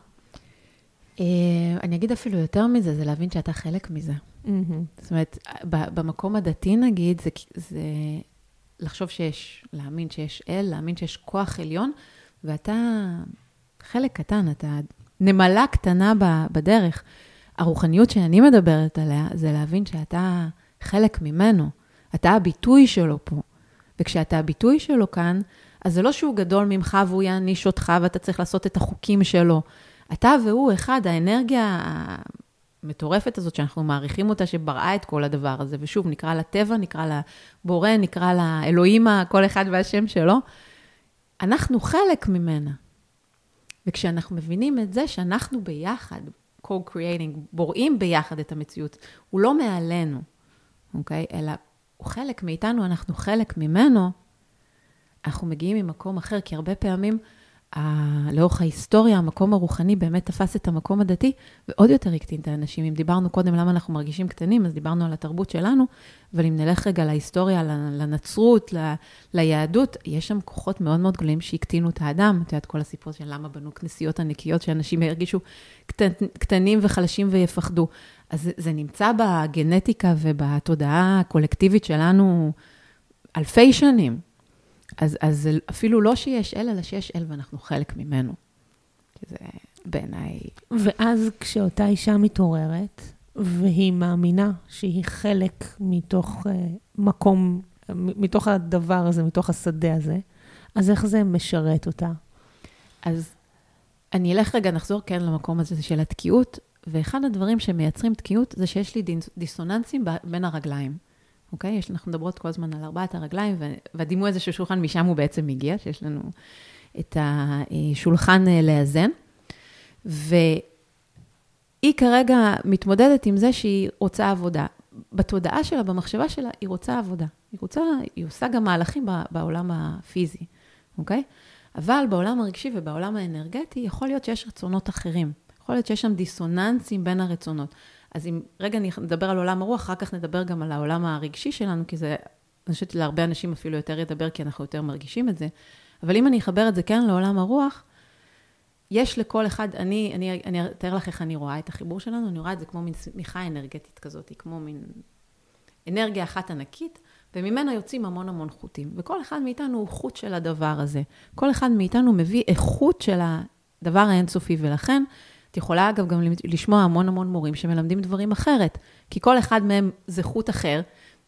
אני אגיד אפילו יותר מזה, זה להבין שאתה חלק מזה. זאת אומרת, במקום הדתי נגיד, זה, זה לחשוב שיש, להאמין שיש אל, להאמין שיש כוח עליון, ואתה חלק קטן, אתה נמלה קטנה בדרך. הרוחניות שאני מדברת עליה, זה להבין שאתה חלק ממנו, אתה הביטוי שלו פה. וכשאתה הביטוי שלו כאן, אז זה לא שהוא גדול ממך והוא יעניש אותך, ואתה צריך לעשות את החוקים שלו. אתה והוא אחד, האנרגיה המטורפת הזאת שאנחנו מעריכים אותה, שבראה את כל הדבר הזה, ושוב, נקרא לה טבע, נקרא לה בורא, נקרא לה אלוהים, כל אחד והשם שלו, אנחנו חלק ממנה. וכשאנחנו מבינים את זה, שאנחנו ביחד, co-creating, בוראים ביחד את המציאות, הוא לא מעלינו, אוקיי? אלא הוא חלק מאיתנו, אנחנו חלק ממנו, אנחנו מגיעים ממקום אחר, כי הרבה פעמים, לאורך ההיסטוריה, המקום הרוחני באמת תפס את המקום הדתי, ועוד יותר הקטין את האנשים. אם דיברנו קודם למה אנחנו מרגישים קטנים, אז דיברנו על התרבות שלנו, אבל אם נלך רגע להיסטוריה, לנצרות, ל, ליהדות, יש שם כוחות מאוד מאוד גדולים שהקטינו את האדם. את יודעת, כל הסיפור של למה בנו כנסיות הנקיות, שאנשים ירגישו קטנ, קטנים וחלשים ויפחדו. אז זה, זה נמצא בגנטיקה ובתודעה הקולקטיבית שלנו אלפי שנים. אז, אז אפילו לא שיש אל, אלא שיש אל ואנחנו חלק ממנו. זה בעיניי... ואז כשאותה אישה מתעוררת, והיא מאמינה שהיא חלק מתוך uh, מקום, מתוך הדבר הזה, מתוך השדה הזה, אז איך זה משרת אותה? אז אני אלך רגע, נחזור כן למקום הזה של התקיעות, ואחד הדברים שמייצרים תקיעות, זה שיש לי דיסוננסים בין הרגליים. אוקיי? יש, אנחנו מדברות כל הזמן על ארבעת הרגליים, והדימוי הזה של שולחן משם הוא בעצם מגיע, שיש לנו את השולחן לאזן, והיא כרגע מתמודדת עם זה שהיא רוצה עבודה. בתודעה שלה, במחשבה שלה, היא רוצה עבודה. היא רוצה, היא עושה גם מהלכים בעולם הפיזי, אוקיי? אבל בעולם הרגשי ובעולם האנרגטי, יכול להיות שיש רצונות אחרים. יכול להיות שיש שם דיסוננסים בין הרצונות. אז אם רגע נדבר על עולם הרוח, אחר כך נדבר גם על העולם הרגשי שלנו, כי זה, אני חושבת להרבה אנשים אפילו יותר ידבר, כי אנחנו יותר מרגישים את זה. אבל אם אני אחבר את זה כן לעולם הרוח, יש לכל אחד, אני, אני, אני אתאר לך איך אני רואה את החיבור שלנו, אני רואה את זה כמו מין סמיכה אנרגטית כזאת, כמו מין אנרגיה אחת ענקית, וממנה יוצאים המון המון חוטים. וכל אחד מאיתנו הוא חוט של הדבר הזה. כל אחד מאיתנו מביא איכות של הדבר האינסופי, ולכן, את יכולה אגב גם לשמוע המון המון מורים שמלמדים דברים אחרת, כי כל אחד מהם זה חוט אחר,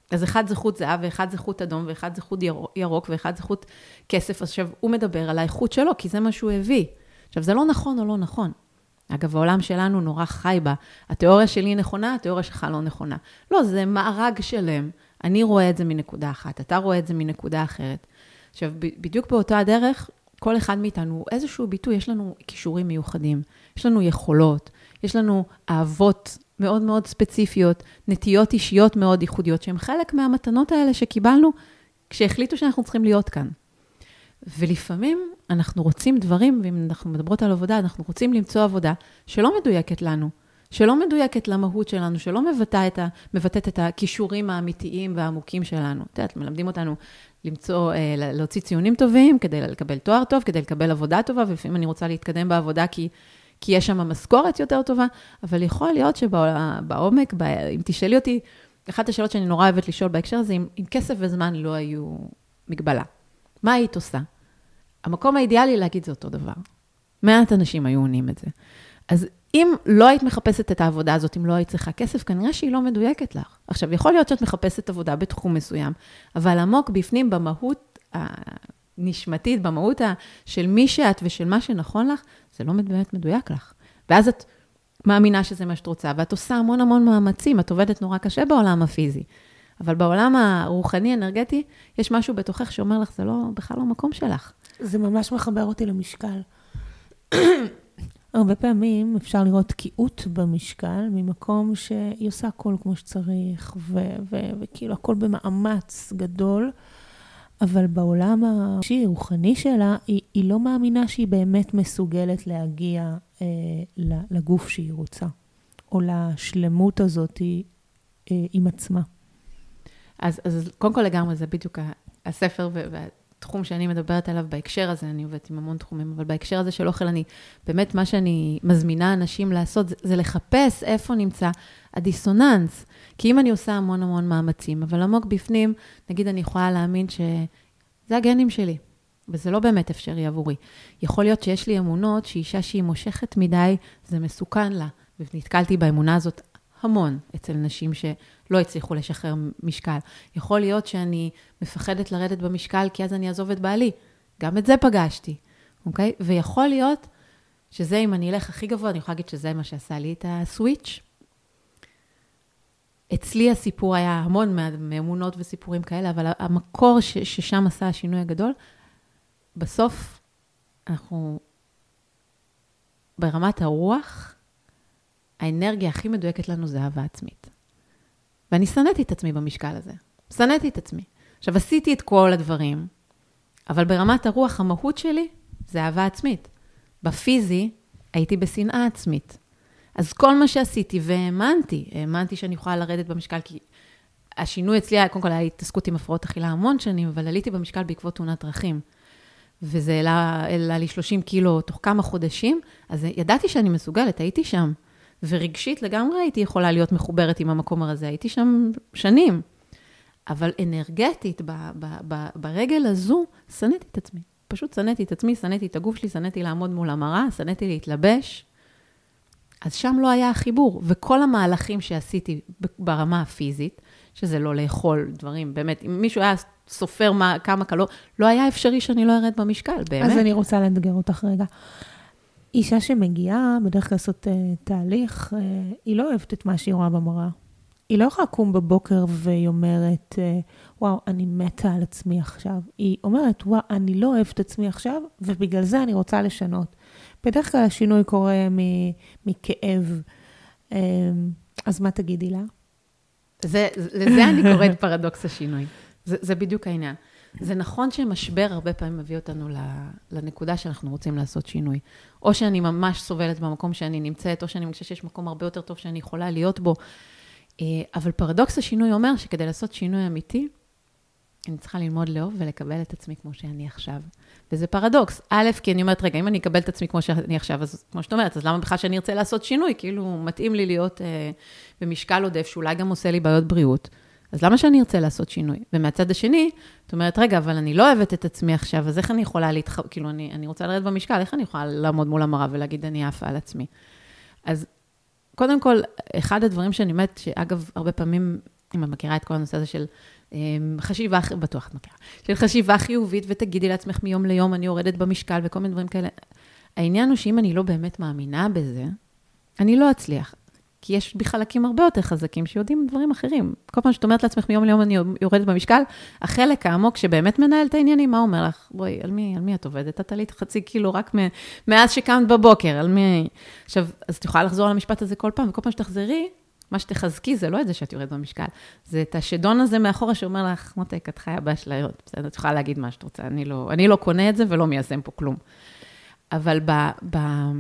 אז אחד זה חוט זהב, ואחד זה חוט אדום, ואחד זה חוט ירוק, ואחד זה חוט כסף. עכשיו, הוא מדבר על האיכות שלו, כי זה מה שהוא הביא. עכשיו, זה לא נכון או לא נכון. אגב, העולם שלנו נורא חי בה. התיאוריה שלי נכונה, התיאוריה שלך לא נכונה. לא, זה מארג שלם. אני רואה את זה מנקודה אחת, אתה רואה את זה מנקודה אחרת. עכשיו, בדיוק באותה הדרך, כל אחד מאיתנו, איזשהו ביטוי, יש לנו כישורים מיוחדים, יש לנו יכולות, יש לנו אהבות מאוד מאוד ספציפיות, נטיות אישיות מאוד ייחודיות, שהן חלק מהמתנות האלה שקיבלנו, כשהחליטו שאנחנו צריכים להיות כאן. ולפעמים אנחנו רוצים דברים, ואם אנחנו מדברות על עבודה, אנחנו רוצים למצוא עבודה שלא מדויקת לנו, שלא מדויקת למהות שלנו, שלא מבטא את ה, מבטאת את הכישורים האמיתיים והעמוקים שלנו. את יודעת, מלמדים אותנו למצוא, להוציא ציונים טובים, כדי לקבל תואר טוב, כדי לקבל עבודה טובה, ולפעמים אני רוצה להתקדם בעבודה, כי, כי יש שם משכורת יותר טובה, אבל יכול להיות שבעומק, אם תשאלי אותי, אחת השאלות שאני נורא אוהבת לשאול בהקשר הזה, אם, אם כסף וזמן לא היו מגבלה. מה היית עושה? המקום האידיאלי להגיד זה אותו דבר. מעט אנשים היו עונים את זה. אז אם לא היית מחפשת את העבודה הזאת, אם לא היית צריכה כסף, כנראה שהיא לא מדויקת לך. עכשיו, יכול להיות שאת מחפשת עבודה בתחום מסוים, אבל עמוק בפנים במהות הנשמתית, במהות של מי שאת ושל מה שנכון לך, זה לא באמת מדויק לך. ואז את מאמינה שזה מה שאת רוצה, ואת עושה המון המון מאמצים, את עובדת נורא קשה בעולם הפיזי. אבל בעולם הרוחני, אנרגטי, יש משהו בתוכך שאומר לך, זה לא, בכלל לא מקום שלך. זה ממש מחבר אותי למשקל. הרבה פעמים אפשר לראות תקיעות במשקל, ממקום שהיא עושה הכל כמו שצריך, ו- ו- וכאילו הכל במאמץ גדול, אבל בעולם האישי, רוחני שלה, היא, היא לא מאמינה שהיא באמת מסוגלת להגיע אה, לגוף שהיא רוצה, או לשלמות הזאת אה, עם עצמה. אז, אז קודם כל לגמרי, זה בדיוק הספר והתחום שאני מדברת עליו בהקשר הזה, אני עובדת עם המון תחומים, אבל בהקשר הזה של אוכל, אני, באמת מה שאני מזמינה אנשים לעשות, זה, זה לחפש איפה נמצא הדיסוננס. כי אם אני עושה המון המון מאמצים, אבל עמוק בפנים, נגיד אני יכולה להאמין שזה הגנים שלי, וזה לא באמת אפשרי עבורי. יכול להיות שיש לי אמונות שאישה שהיא מושכת מדי, זה מסוכן לה, ונתקלתי באמונה הזאת המון אצל נשים שלא הצליחו לשחרר משקל. יכול להיות שאני מפחדת לרדת במשקל, כי אז אני אעזוב את בעלי. גם את זה פגשתי, אוקיי? ויכול להיות שזה, אם אני אלך הכי גבוה, אני יכולה להגיד שזה מה שעשה לי את הסוויץ'. אצלי הסיפור היה המון מאמונות וסיפורים כאלה, אבל המקור ש- ששם עשה השינוי הגדול, בסוף אנחנו ברמת הרוח, האנרגיה הכי מדויקת לנו זה אהבה עצמית. ואני שנאתי את עצמי במשקל הזה. שנאתי את עצמי. עכשיו, עשיתי את כל הדברים, אבל ברמת הרוח, המהות שלי זה אהבה עצמית. בפיזי, הייתי בשנאה עצמית. אז כל מה שעשיתי, והאמנתי, האמנתי שאני יכולה לרדת במשקל, כי השינוי אצלי היה, קודם כל, היה התעסקות עם הפרעות אכילה המון שנים, אבל עליתי במשקל בעקבות תאונת דרכים. וזה העלה, העלה לי שלושים קילו תוך כמה חודשים, אז ידעתי שאני מסוגלת, הייתי שם. ורגשית לגמרי הייתי יכולה להיות מחוברת עם המקום הזה, הייתי שם שנים. אבל אנרגטית, ב, ב, ב, ברגל הזו, שנאתי את עצמי. פשוט שנאתי את עצמי, שנאתי את הגוף שלי, שנאתי לעמוד מול המראה, שנאתי להתלבש. אז שם לא היה החיבור. וכל המהלכים שעשיתי ברמה הפיזית, שזה לא לאכול דברים, באמת, אם מישהו היה סופר מה, כמה קלוריות, לא היה אפשרי שאני לא ארד במשקל, באמת. אז אני רוצה לאתגר אותך רגע. אישה שמגיעה, בדרך כלל לעשות uh, תהליך, uh, היא לא אוהבת את מה שהיא רואה במראה. היא לא יכולה לקום בבוקר והיא אומרת, uh, וואו, אני מתה על עצמי עכשיו. היא אומרת, וואו, אני לא אוהבת את עצמי עכשיו, ובגלל זה אני רוצה לשנות. בדרך כלל השינוי קורה מ- מכאב. Um, אז מה תגידי לה? זה, לזה אני קוראת פרדוקס השינוי. זה, זה בדיוק העניין. זה נכון שמשבר הרבה פעמים מביא אותנו לנקודה שאנחנו רוצים לעשות שינוי. או שאני ממש סובלת במקום שאני נמצאת, או שאני חושבת שיש מקום הרבה יותר טוב שאני יכולה להיות בו. אבל פרדוקס השינוי אומר שכדי לעשות שינוי אמיתי, אני צריכה ללמוד לאהוב ולקבל את עצמי כמו שאני עכשיו. וזה פרדוקס. א', כי אני אומרת, רגע, אם אני אקבל את עצמי כמו שאני עכשיו, אז כמו שאת אומרת, אז למה בכלל שאני ארצה לעשות שינוי? כאילו, מתאים לי להיות אה, במשקל עודף, שאולי גם עושה לי בעיות בריאות. אז למה שאני ארצה לעשות שינוי? ומהצד השני, את אומרת, רגע, אבל אני לא אוהבת את עצמי עכשיו, אז איך אני יכולה להתח... כאילו, אני, אני רוצה לרדת במשקל, איך אני יכולה לעמוד מול המראה ולהגיד, אני עפה על עצמי? אז קודם כל, אחד הדברים שאני אומרת, שאגב, הרבה פעמים אם את מכירה את כל הנושא הזה של חשיבה, בטוח את מכירה, של חשיבה חיובית, ותגידי לעצמך מיום ליום, אני יורדת במשקל וכל מיני דברים כאלה. העניין הוא שאם אני לא באמת מאמינה בזה, אני לא אצליח. כי יש בי חלקים הרבה יותר חזקים שיודעים דברים אחרים. כל פעם שאת אומרת לעצמך מיום ליום אני יורדת במשקל, החלק העמוק שבאמת מנהל את העניינים, מה אומר לך? בואי, על מי, על מי את עובדת? את עלית חצי קילו רק מאז שקמת בבוקר, על מי... עכשיו, אז את יכולה לחזור על המשפט הזה כל פעם, וכל פעם שתחזרי, מה שתחזקי זה לא את זה שאת יורדת במשקל, זה את השדון הזה מאחורה שאומר לך, מותק, את חיה באשליות. בסדר, את יכולה להגיד מה שאת רוצה, אני לא, אני לא קונה את זה ולא מיישם פה כלום. אבל ב, ב,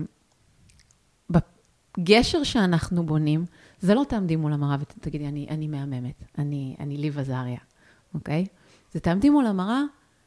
בגשר שאנחנו בונים, זה לא תעמדי מול המראה ותגידי, אני, אני מהממת, אני, אני לי וזריה, אוקיי? זה תעמדי מול המראה,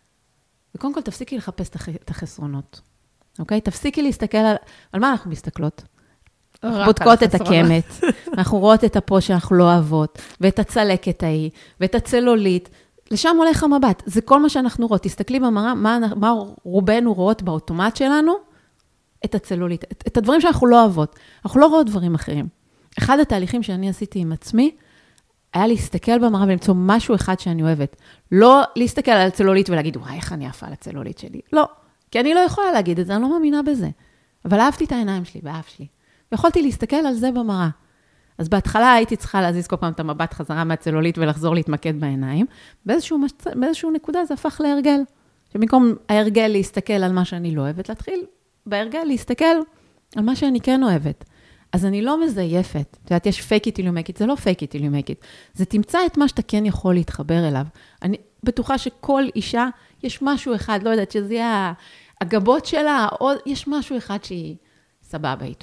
וקודם כל תפסיקי לחפש את החסרונות, אוקיי? תפסיקי להסתכל על, על מה אנחנו מסתכלות. בודקות את הקמת, אנחנו רואות את הפה שאנחנו לא אוהבות, ואת הצלקת ההיא, ואת הצלולית, לשם הולך המבט, זה כל מה שאנחנו רואות, תסתכלי במראה, מה, מה רובנו רואות באוטומט שלנו, את הצלולית, את, את הדברים שאנחנו לא אוהבות, אנחנו לא רואות דברים אחרים. אחד התהליכים שאני עשיתי עם עצמי, היה להסתכל במראה ולמצוא משהו אחד שאני אוהבת, לא להסתכל על הצלולית ולהגיד, וואי, איך אני עפה על הצלולית שלי, לא, כי אני לא יכולה להגיד את זה, אני לא מאמינה בזה, אבל אהבתי את העיניים שלי, באף שלי. ויכולתי להסתכל על זה במראה. אז בהתחלה הייתי צריכה להזיז כל פעם את המבט חזרה מהצלולית ולחזור להתמקד בעיניים. באיזשהו, באיזשהו נקודה זה הפך להרגל. שבמקום ההרגל להסתכל על מה שאני לא אוהבת, להתחיל בהרגל להסתכל על מה שאני כן אוהבת. אז אני לא מזייפת. את יודעת, יש fake it till you make it, זה לא fake it till you make it. זה תמצא את מה שאתה כן יכול להתחבר אליו. אני בטוחה שכל אישה, יש משהו אחד, לא יודעת, שזה יהיה הגבות שלה, או יש משהו אחד שהיא סבבה איתו.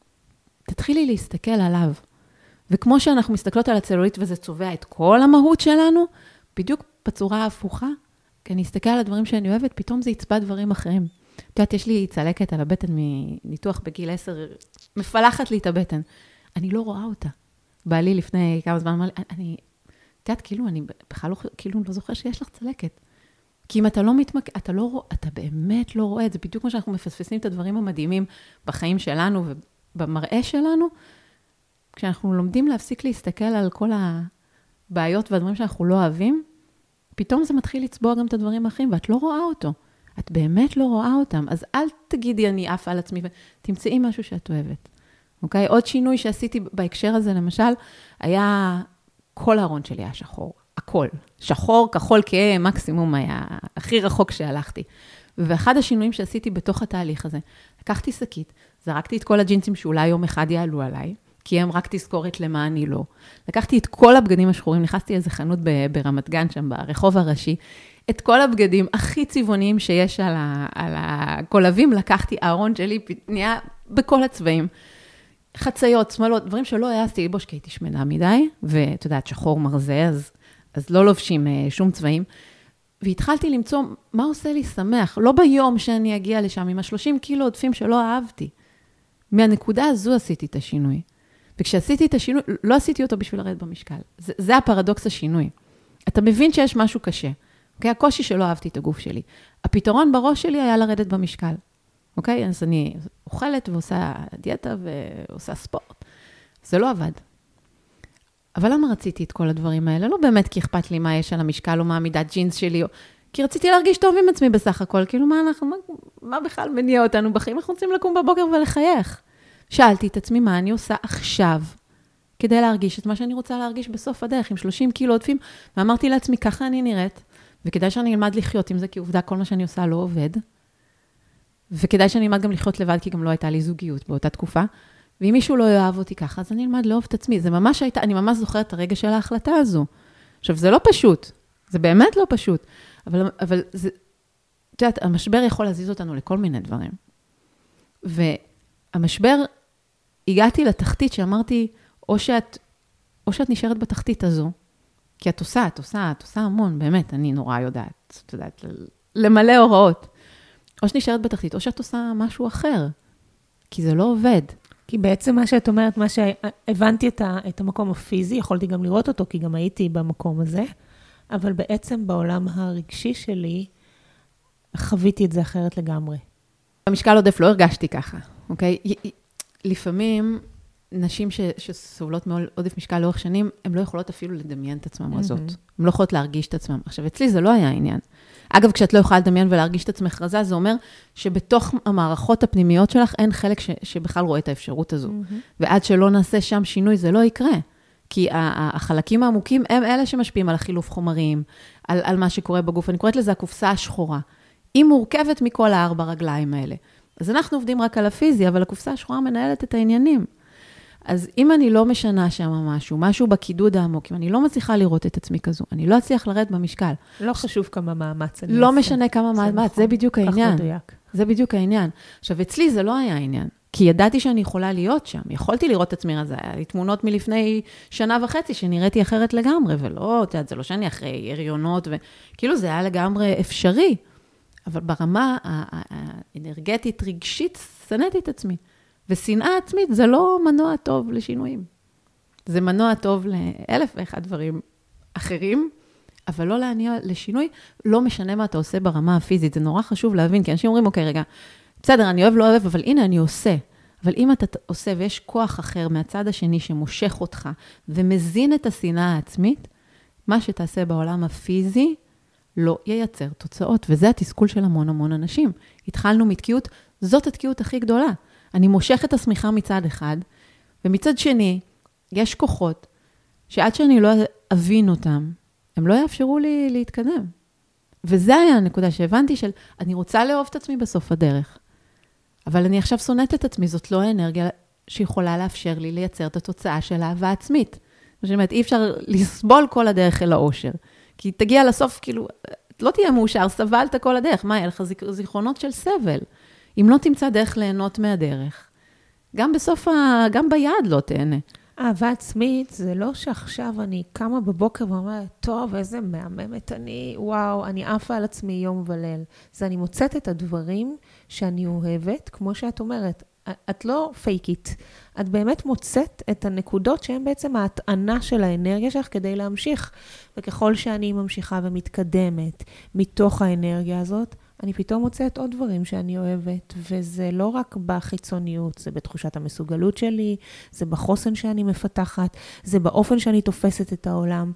תתחילי להסתכל עליו. וכמו שאנחנו מסתכלות על הצלולית וזה צובע את כל המהות שלנו, בדיוק בצורה ההפוכה, כי אני אסתכל על הדברים שאני אוהבת, פתאום זה יצבע דברים אחרים. את יודעת, יש לי צלקת על הבטן מניתוח בגיל עשר, מפלחת לי את הבטן. אני לא רואה אותה. בעלי לפני כמה זמן אמר לי, אני, את יודעת, כאילו, אני בכלל לא, כאילו, לא זוכר שיש לך צלקת. כי אם אתה לא מתמק... אתה לא רואה, אתה באמת לא רואה את זה. בדיוק כמו שאנחנו מפספסים את הדברים המדהימים בחיים שלנו ובמראה שלנו, כשאנחנו לומדים להפסיק להסתכל על כל הבעיות והדברים שאנחנו לא אוהבים, פתאום זה מתחיל לצבוע גם את הדברים האחרים, ואת לא רואה אותו. את באמת לא רואה אותם. אז אל תגידי אני עפה על עצמי, ותמצאי משהו שאת אוהבת. אוקיי? עוד שינוי שעשיתי בהקשר הזה, למשל, היה כל הארון שלי היה שחור. הכל. שחור, כחול, כהה, מקסימום היה הכי רחוק שהלכתי. ואחד השינויים שעשיתי בתוך התהליך הזה, לקחתי שקית, זרקתי את כל הג'ינסים שאולי יום אחד יעלו עליי, כי הם רק תזכורת למה אני לא. לקחתי את כל הבגדים השחורים, נכנסתי איזה חנות ברמת גן שם, ברחוב הראשי, את כל הבגדים הכי צבעוניים שיש על, ה, על הקולבים, לקחתי, הארון שלי נהיה בכל הצבעים. חציות, שמאלות, דברים שלא העזתי לבוש, כי הייתי שמנה מדי, ואת יודעת, שחור מרזה, אז, אז לא לובשים שום צבעים. והתחלתי למצוא מה עושה לי שמח, לא ביום שאני אגיע לשם, עם ה-שלושים קילו עודפים שלא אהבתי. מהנקודה הזו עשיתי את השינוי. וכשעשיתי את השינוי, לא עשיתי אותו בשביל לרדת במשקל. זה, זה הפרדוקס השינוי. אתה מבין שיש משהו קשה. אוקיי? הקושי שלא אהבתי את הגוף שלי. הפתרון בראש שלי היה לרדת במשקל. אוקיי? אז אני אוכלת ועושה דיאטה ועושה ספורט. זה לא עבד. אבל למה רציתי את כל הדברים האלה? לא באמת כי אכפת לי מה יש על המשקל או מה עמידת ג'ינס שלי, או... כי רציתי להרגיש טוב עם עצמי בסך הכל. כאילו מה אנחנו, מה, מה בכלל מניע אותנו בחיים? אנחנו רוצים לקום בבוקר ולחייך. שאלתי את עצמי מה אני עושה עכשיו, כדי להרגיש את מה שאני רוצה להרגיש בסוף הדרך, עם שלושים קילו עודפים, ואמרתי לעצמי, ככה אני נראית, וכדאי שאני אלמד לחיות עם זה, כי עובדה, כל מה שאני עושה לא עובד, וכדאי שאני אלמד גם לחיות לבד, כי גם לא הייתה לי זוגיות באותה תקופה, ואם מישהו לא יאהב אותי ככה, אז אני אלמד לאהוב את עצמי. זה ממש הייתה, אני ממש זוכרת את הרגע של ההחלטה הזו. עכשיו, זה לא פשוט, זה באמת לא פשוט, אבל, אבל זה, את יודעת, המשבר יכול להזיז אותנו לכל מיני דברים. והמשבר, הגעתי לתחתית שאמרתי, או שאת, או שאת נשארת בתחתית הזו, כי את עושה, את עושה, את עושה המון, באמת, אני נורא יודעת, את יודעת, למלא הוראות. או שנשארת בתחתית, או שאת עושה משהו אחר, כי זה לא עובד. כי בעצם מה שאת אומרת, מה שהבנתי את, ה, את המקום הפיזי, יכולתי גם לראות אותו, כי גם הייתי במקום הזה, אבל בעצם בעולם הרגשי שלי, חוויתי את זה אחרת לגמרי. במשקל עודף לא הרגשתי ככה, אוקיי? לפעמים נשים ש, שסובלות מעודף משקל לאורך שנים, הן לא יכולות אפילו לדמיין את עצמם רזות. הן לא יכולות להרגיש את עצמם. עכשיו, אצלי זה לא היה העניין. אגב, כשאת לא יכולה לדמיין ולהרגיש את עצמך רזה, זה אומר שבתוך המערכות הפנימיות שלך, אין חלק ש, שבכלל רואה את האפשרות הזו. ועד שלא נעשה שם שינוי, זה לא יקרה. כי החלקים העמוקים הם אלה שמשפיעים על החילוף חומרים, על, על מה שקורה בגוף. אני קוראת לזה הקופסה השחורה. היא מורכבת מכל הארבע רגליים האלה. אז אנחנו עובדים רק על הפיזי, אבל הקופסה השחורה מנהלת את העניינים. אז אם אני לא משנה שם משהו, משהו בקידוד העמוק, אם אני לא מצליחה לראות את עצמי כזו, אני לא אצליח לרדת במשקל. לא חשוב כמה מאמץ אני לא משנה כמה מאמץ, זה בדיוק העניין. כך מדויק. זה בדיוק העניין. עכשיו, אצלי זה לא היה העניין, כי ידעתי שאני יכולה להיות שם. יכולתי לראות את עצמי רזה. היה לי תמונות מלפני שנה וחצי שנראיתי אחרת לגמרי, ולא, את יודעת, זה לא שאני אחרי הריונות, וכאילו זה היה לגמרי אפשרי. אבל ברמה האנרגטית, רגשית, שנאתי את עצמי. ושנאה עצמית זה לא מנוע טוב לשינויים. זה מנוע טוב לאלף ואחד דברים אחרים, אבל לא להניע לשינוי, לא משנה מה אתה עושה ברמה הפיזית. זה נורא חשוב להבין, כי אנשים אומרים, אוקיי, רגע, בסדר, אני אוהב, לא אוהב, אבל הנה אני עושה. אבל אם אתה עושה ויש כוח אחר מהצד השני שמושך אותך, ומזין את השנאה העצמית, מה שתעשה בעולם הפיזי, לא ייצר תוצאות, וזה התסכול של המון המון אנשים. התחלנו מתקיעות, זאת התקיעות הכי גדולה. אני מושכת את השמיכה מצד אחד, ומצד שני, יש כוחות, שעד שאני לא אבין אותם, הם לא יאפשרו לי להתקדם. וזה היה הנקודה שהבנתי של, אני רוצה לאהוב את עצמי בסוף הדרך, אבל אני עכשיו שונאת את עצמי, זאת לא האנרגיה שיכולה לאפשר לי לייצר את התוצאה של אהבה עצמית. זאת אומרת, אי אפשר לסבול כל הדרך אל האושר. כי תגיע לסוף, כאילו, לא תהיה מאושר, סבלת כל הדרך. מה, יהיה לך זיכרונות של סבל. אם לא תמצא דרך ליהנות מהדרך, גם בסוף, ה... גם ביד לא תהנה. אהבה עצמית זה לא שעכשיו אני קמה בבוקר ואומרת, טוב, איזה מהממת אני, וואו, אני עפה על עצמי יום וליל. זה אני מוצאת את הדברים שאני אוהבת, כמו שאת אומרת, את לא פייקית, את באמת מוצאת את הנקודות שהן בעצם ההטענה של האנרגיה שלך כדי להמשיך. וככל שאני ממשיכה ומתקדמת מתוך האנרגיה הזאת, אני פתאום מוצאת עוד דברים שאני אוהבת, וזה לא רק בחיצוניות, זה בתחושת המסוגלות שלי, זה בחוסן שאני מפתחת, זה באופן שאני תופסת את העולם.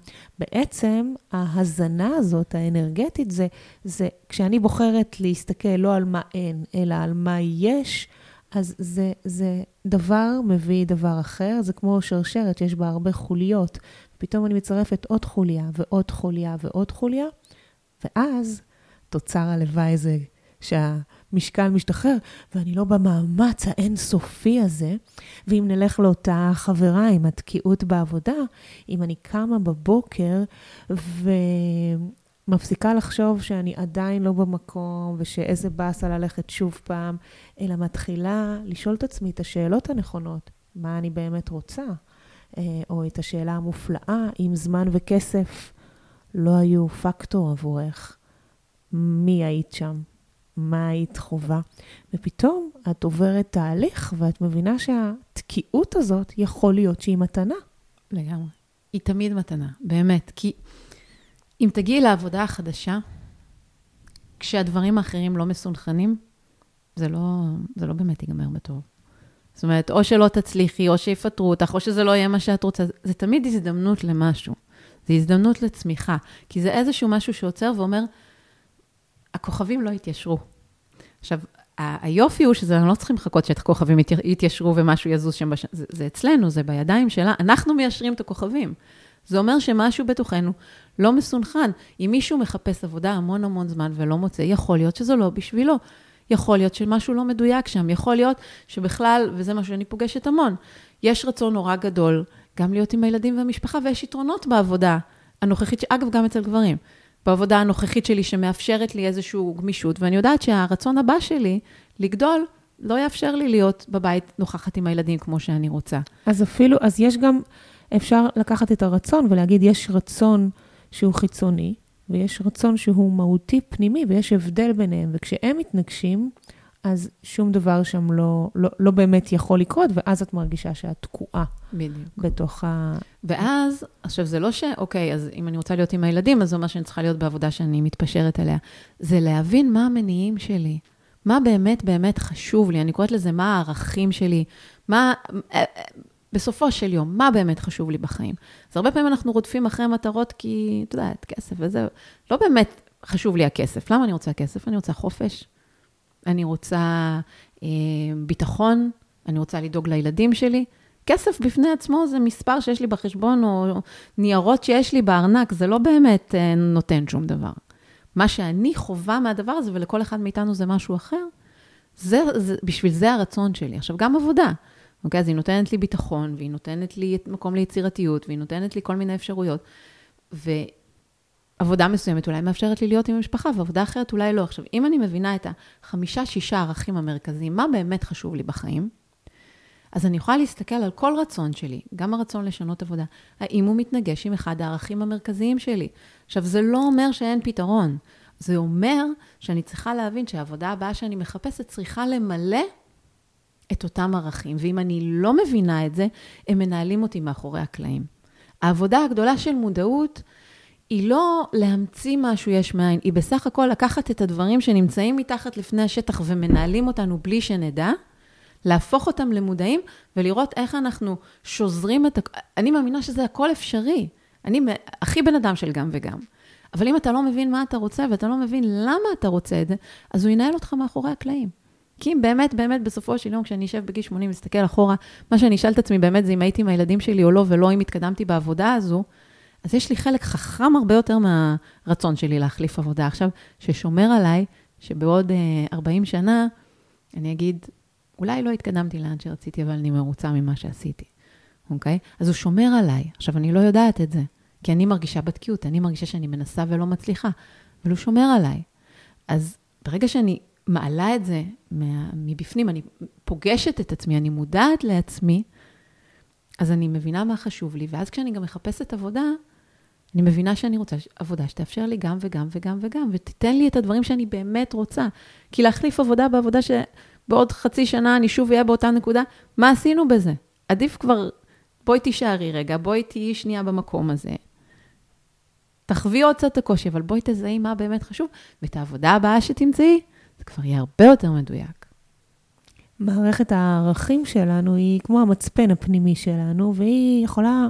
בעצם ההזנה הזאת, האנרגטית, זה, זה כשאני בוחרת להסתכל לא על מה אין, אלא על מה יש, אז זה, זה דבר מביא דבר אחר, זה כמו שרשרת שיש בה הרבה חוליות, פתאום אני מצרפת עוד חוליה ועוד חוליה ועוד חוליה, ואז תוצר הלוואי זה שהמשקל משתחרר, ואני לא במאמץ האינסופי הזה, ואם נלך לאותה חברה עם התקיעות בעבודה, אם אני קמה בבוקר ומפסיקה לחשוב שאני עדיין לא במקום, ושאיזה באסה ללכת שוב פעם, אלא מתחילה לשאול את עצמי את השאלות הנכונות, מה אני באמת רוצה, או את השאלה המופלאה, אם זמן וכסף לא היו פקטור עבורך, מי היית שם? מה היית חובה? ופתאום את עוברת תהליך, ואת מבינה שהתקיעות הזאת יכול להיות שהיא מתנה. לגמרי. היא תמיד מתנה, באמת. כי אם תגיעי לעבודה החדשה, כשהדברים האחרים לא מסונכנים, זה לא, זה לא באמת ייגמר בטוב. זאת אומרת, או שלא תצליחי, או שיפטרו אותך, או שזה לא יהיה מה שאת רוצה. זה תמיד הזדמנות למשהו. זה הזדמנות לצמיחה. כי זה איזשהו משהו שעוצר ואומר, הכוכבים לא יתיישרו. עכשיו, היופי הוא שזה לא צריכים לחכות שאת הכוכבים יתיישרו ומשהו יזוז שם, בש... זה, זה אצלנו, זה בידיים שלה, אנחנו מיישרים את הכוכבים. זה אומר שמשהו בתוכנו לא מסונכן. אם מישהו מחפש עבודה המון המון זמן ולא מוצא, יכול להיות שזה לא בשבילו. יכול להיות שמשהו לא מדויק שם, יכול להיות שבכלל, וזה מה שאני פוגשת המון, יש רצון נורא גדול, גם להיות עם הילדים והמשפחה, ויש יתרונות בעבודה הנוכחית, אגב, גם אצל גברים. בעבודה הנוכחית שלי שמאפשרת לי איזושהי גמישות, ואני יודעת שהרצון הבא שלי לגדול לא יאפשר לי להיות בבית נוכחת עם הילדים כמו שאני רוצה. אז אפילו, אז יש גם, אפשר לקחת את הרצון ולהגיד, יש רצון שהוא חיצוני, ויש רצון שהוא מהותי פנימי, ויש הבדל ביניהם, וכשהם מתנגשים, אז שום דבר שם לא, לא, לא באמת יכול לקרות, ואז את מרגישה שאת תקועה. בדיוק. בתוך ה... ואז, עכשיו זה לא ש... אוקיי, אז אם אני רוצה להיות עם הילדים, אז זה אומר שאני צריכה להיות בעבודה שאני מתפשרת עליה. זה להבין מה המניעים שלי. מה באמת באמת חשוב לי. אני קוראת לזה מה הערכים שלי. מה... בסופו של יום, מה באמת חשוב לי בחיים? אז הרבה פעמים אנחנו רודפים אחרי מטרות, כי, אתה יודע, כסף וזה, לא באמת חשוב לי הכסף. למה אני רוצה כסף? אני רוצה חופש, אני רוצה אה, ביטחון, אני רוצה לדאוג לילדים שלי. כסף בפני עצמו זה מספר שיש לי בחשבון, או ניירות שיש לי בארנק, זה לא באמת אה, נותן שום דבר. מה שאני חובה מהדבר הזה, ולכל אחד מאיתנו זה משהו אחר, זה, זה, בשביל זה הרצון שלי. עכשיו, גם עבודה. אוקיי, אז היא נותנת לי ביטחון, והיא נותנת לי מקום ליצירתיות, והיא נותנת לי כל מיני אפשרויות. ועבודה מסוימת אולי מאפשרת לי להיות עם המשפחה, ועבודה אחרת אולי לא. עכשיו, אם אני מבינה את החמישה, שישה ערכים המרכזיים, מה באמת חשוב לי בחיים, אז אני יכולה להסתכל על כל רצון שלי, גם הרצון לשנות עבודה, האם הוא מתנגש עם אחד הערכים המרכזיים שלי. עכשיו, זה לא אומר שאין פתרון. זה אומר שאני צריכה להבין שהעבודה הבאה שאני מחפשת צריכה למלא את אותם ערכים. ואם אני לא מבינה את זה, הם מנהלים אותי מאחורי הקלעים. העבודה הגדולה של מודעות היא לא להמציא משהו יש מאין, היא בסך הכל לקחת את הדברים שנמצאים מתחת לפני השטח ומנהלים אותנו בלי שנדע, להפוך אותם למודעים ולראות איך אנחנו שוזרים את... אני מאמינה שזה הכל אפשרי. אני הכי בן אדם של גם וגם. אבל אם אתה לא מבין מה אתה רוצה, ואתה לא מבין למה אתה רוצה את זה, אז הוא ינהל אותך מאחורי הקלעים. כי אם באמת, באמת, בסופו של יום, כשאני אשב בגיל שמונים, מסתכל אחורה, מה שאני אשאל את עצמי באמת זה אם הייתי עם הילדים שלי או לא, ולא אם התקדמתי בעבודה הזו, אז יש לי חלק חכם הרבה יותר מהרצון שלי להחליף עבודה. עכשיו, ששומר עליי, שבעוד ארבעים שנה, אני אגיד, אולי לא התקדמתי לאן שרציתי, אבל אני מרוצה ממה שעשיתי. אוקיי? אז הוא שומר עליי. עכשיו, אני לא יודעת את זה, כי אני מרגישה בתקיעות, אני מרגישה שאני מנסה ולא מצליחה, אבל הוא שומר עליי. אז ברגע שאני מעלה את זה מבפנים, אני פוגשת את עצמי, אני מודעת לעצמי, אז אני מבינה מה חשוב לי, ואז כשאני גם מחפשת עבודה, אני מבינה שאני רוצה עבודה שתאפשר לי גם וגם וגם וגם, ותיתן לי את הדברים שאני באמת רוצה. כי להחליף עבודה בעבודה שבעוד חצי שנה אני שוב אהיה באותה נקודה, מה עשינו בזה? עדיף כבר, בואי תישארי רגע, בואי תהיי שנייה במקום הזה. תחווי עוד קצת הקושי, אבל בואי תזהי מה באמת חשוב, ואת העבודה הבאה שתמצאי, זה כבר יהיה הרבה יותר מדויק. מערכת הערכים שלנו היא כמו המצפן הפנימי שלנו, והיא יכולה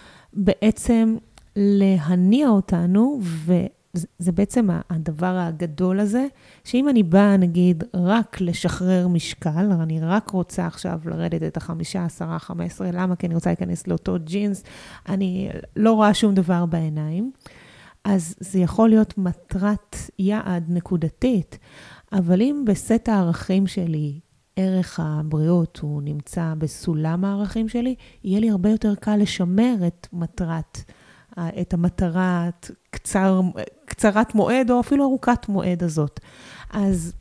בעצם להניע אותנו, וזה בעצם הדבר הגדול הזה, שאם אני באה, נגיד, רק לשחרר משקל, אני רק רוצה עכשיו לרדת את החמישה, עשרה, חמש עשרה, למה? כי אני רוצה להיכנס לאותו ג'ינס, אני לא רואה שום דבר בעיניים, אז זה יכול להיות מטרת יעד נקודתית, אבל אם בסט הערכים שלי, ערך הבריאות הוא נמצא בסולם הערכים שלי, יהיה לי הרבה יותר קל לשמר את מטרת, את המטרה קצר, קצרת מועד או אפילו ארוכת מועד הזאת. אז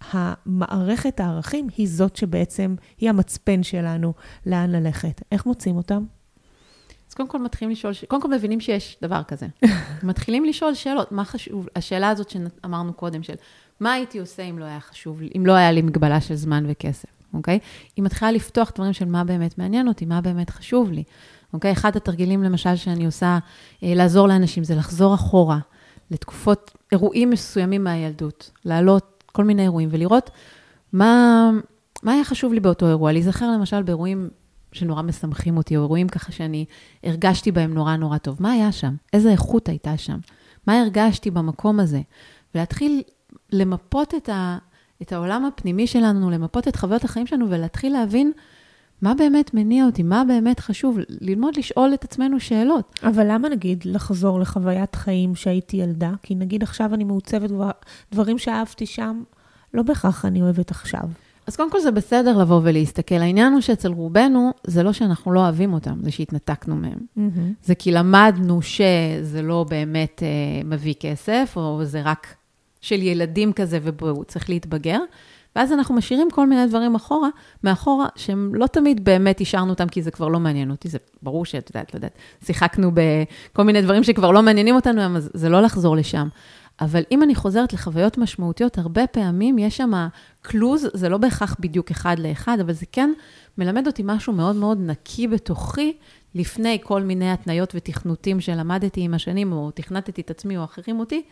המערכת הערכים היא זאת שבעצם היא המצפן שלנו לאן ללכת. איך מוצאים אותם? אז קודם כל מתחילים לשאול, קודם כל מבינים שיש דבר כזה. מתחילים לשאול שאלות, מה חשוב, השאלה הזאת שאמרנו קודם של, מה הייתי עושה אם לא היה חשוב, אם לא היה לי מגבלה של זמן וכסף, אוקיי? היא מתחילה לפתוח דברים של מה באמת מעניין אותי, מה באמת חשוב לי, אוקיי? אחד התרגילים למשל שאני עושה, לעזור לאנשים, זה לחזור אחורה, לתקופות, אירועים מסוימים מהילדות, לעלות כל מיני אירועים, ולראות מה, מה היה חשוב לי באותו אירוע, להיזכר למשל באירועים שנורא משמחים אותי, או אירועים ככה שאני הרגשתי בהם נורא נורא טוב. מה היה שם? איזה איכות הייתה שם? מה הרגשתי במקום הזה? ולהתחיל למפות את, ה, את העולם הפנימי שלנו, למפות את חוויות החיים שלנו, ולהתחיל להבין מה באמת מניע אותי, מה באמת חשוב, ללמוד לשאול את עצמנו שאלות. אבל למה נגיד לחזור לחוויית חיים שהייתי ילדה? כי נגיד עכשיו אני מעוצבת דברים שאהבתי שם, לא בכך אני אוהבת עכשיו. אז קודם כל זה בסדר לבוא ולהסתכל. העניין הוא שאצל רובנו, זה לא שאנחנו לא אוהבים אותם, זה שהתנתקנו מהם. Mm-hmm. זה כי למדנו שזה לא באמת אה, מביא כסף, או זה רק של ילדים כזה, ובו צריך להתבגר. ואז אנחנו משאירים כל מיני דברים אחורה, מאחורה, שהם לא תמיד באמת השארנו אותם, כי זה כבר לא מעניין אותי. זה ברור שאת יודעת, לא יודעת, שיחקנו בכל מיני דברים שכבר לא מעניינים אותנו, אז זה לא לחזור לשם. אבל אם אני חוזרת לחוויות משמעותיות, הרבה פעמים יש שם קלוז, זה לא בהכרח בדיוק אחד לאחד, אבל זה כן מלמד אותי משהו מאוד מאוד נקי בתוכי, לפני כל מיני התניות ותכנותים שלמדתי עם השנים, או תכנתתי את עצמי או אחרים אותי,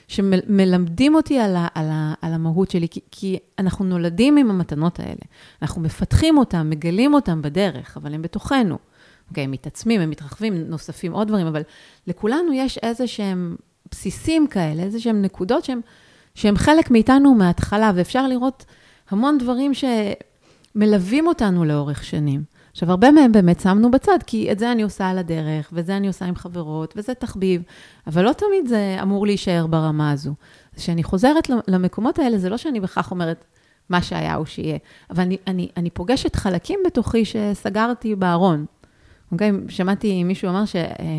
שמלמדים אותי על, ה, על, ה, על המהות שלי, כי, כי אנחנו נולדים עם המתנות האלה. אנחנו מפתחים אותם, מגלים אותם בדרך, אבל הם בתוכנו. אוקיי, הם מתעצמים, הם מתרחבים, נוספים עוד דברים, אבל לכולנו יש איזה שהם בסיסים כאלה, איזה שהם נקודות שהם, שהם חלק מאיתנו מההתחלה, ואפשר לראות המון דברים שמלווים אותנו לאורך שנים. עכשיו, הרבה מהם באמת שמנו בצד, כי את זה אני עושה על הדרך, וזה אני עושה עם חברות, וזה תחביב, אבל לא תמיד זה אמור להישאר ברמה הזו. כשאני חוזרת למקומות האלה, זה לא שאני בכך אומרת מה שהיה או שיהיה, אבל אני, אני, אני פוגשת חלקים בתוכי שסגרתי בארון. אוקיי? שמעתי מישהו אמר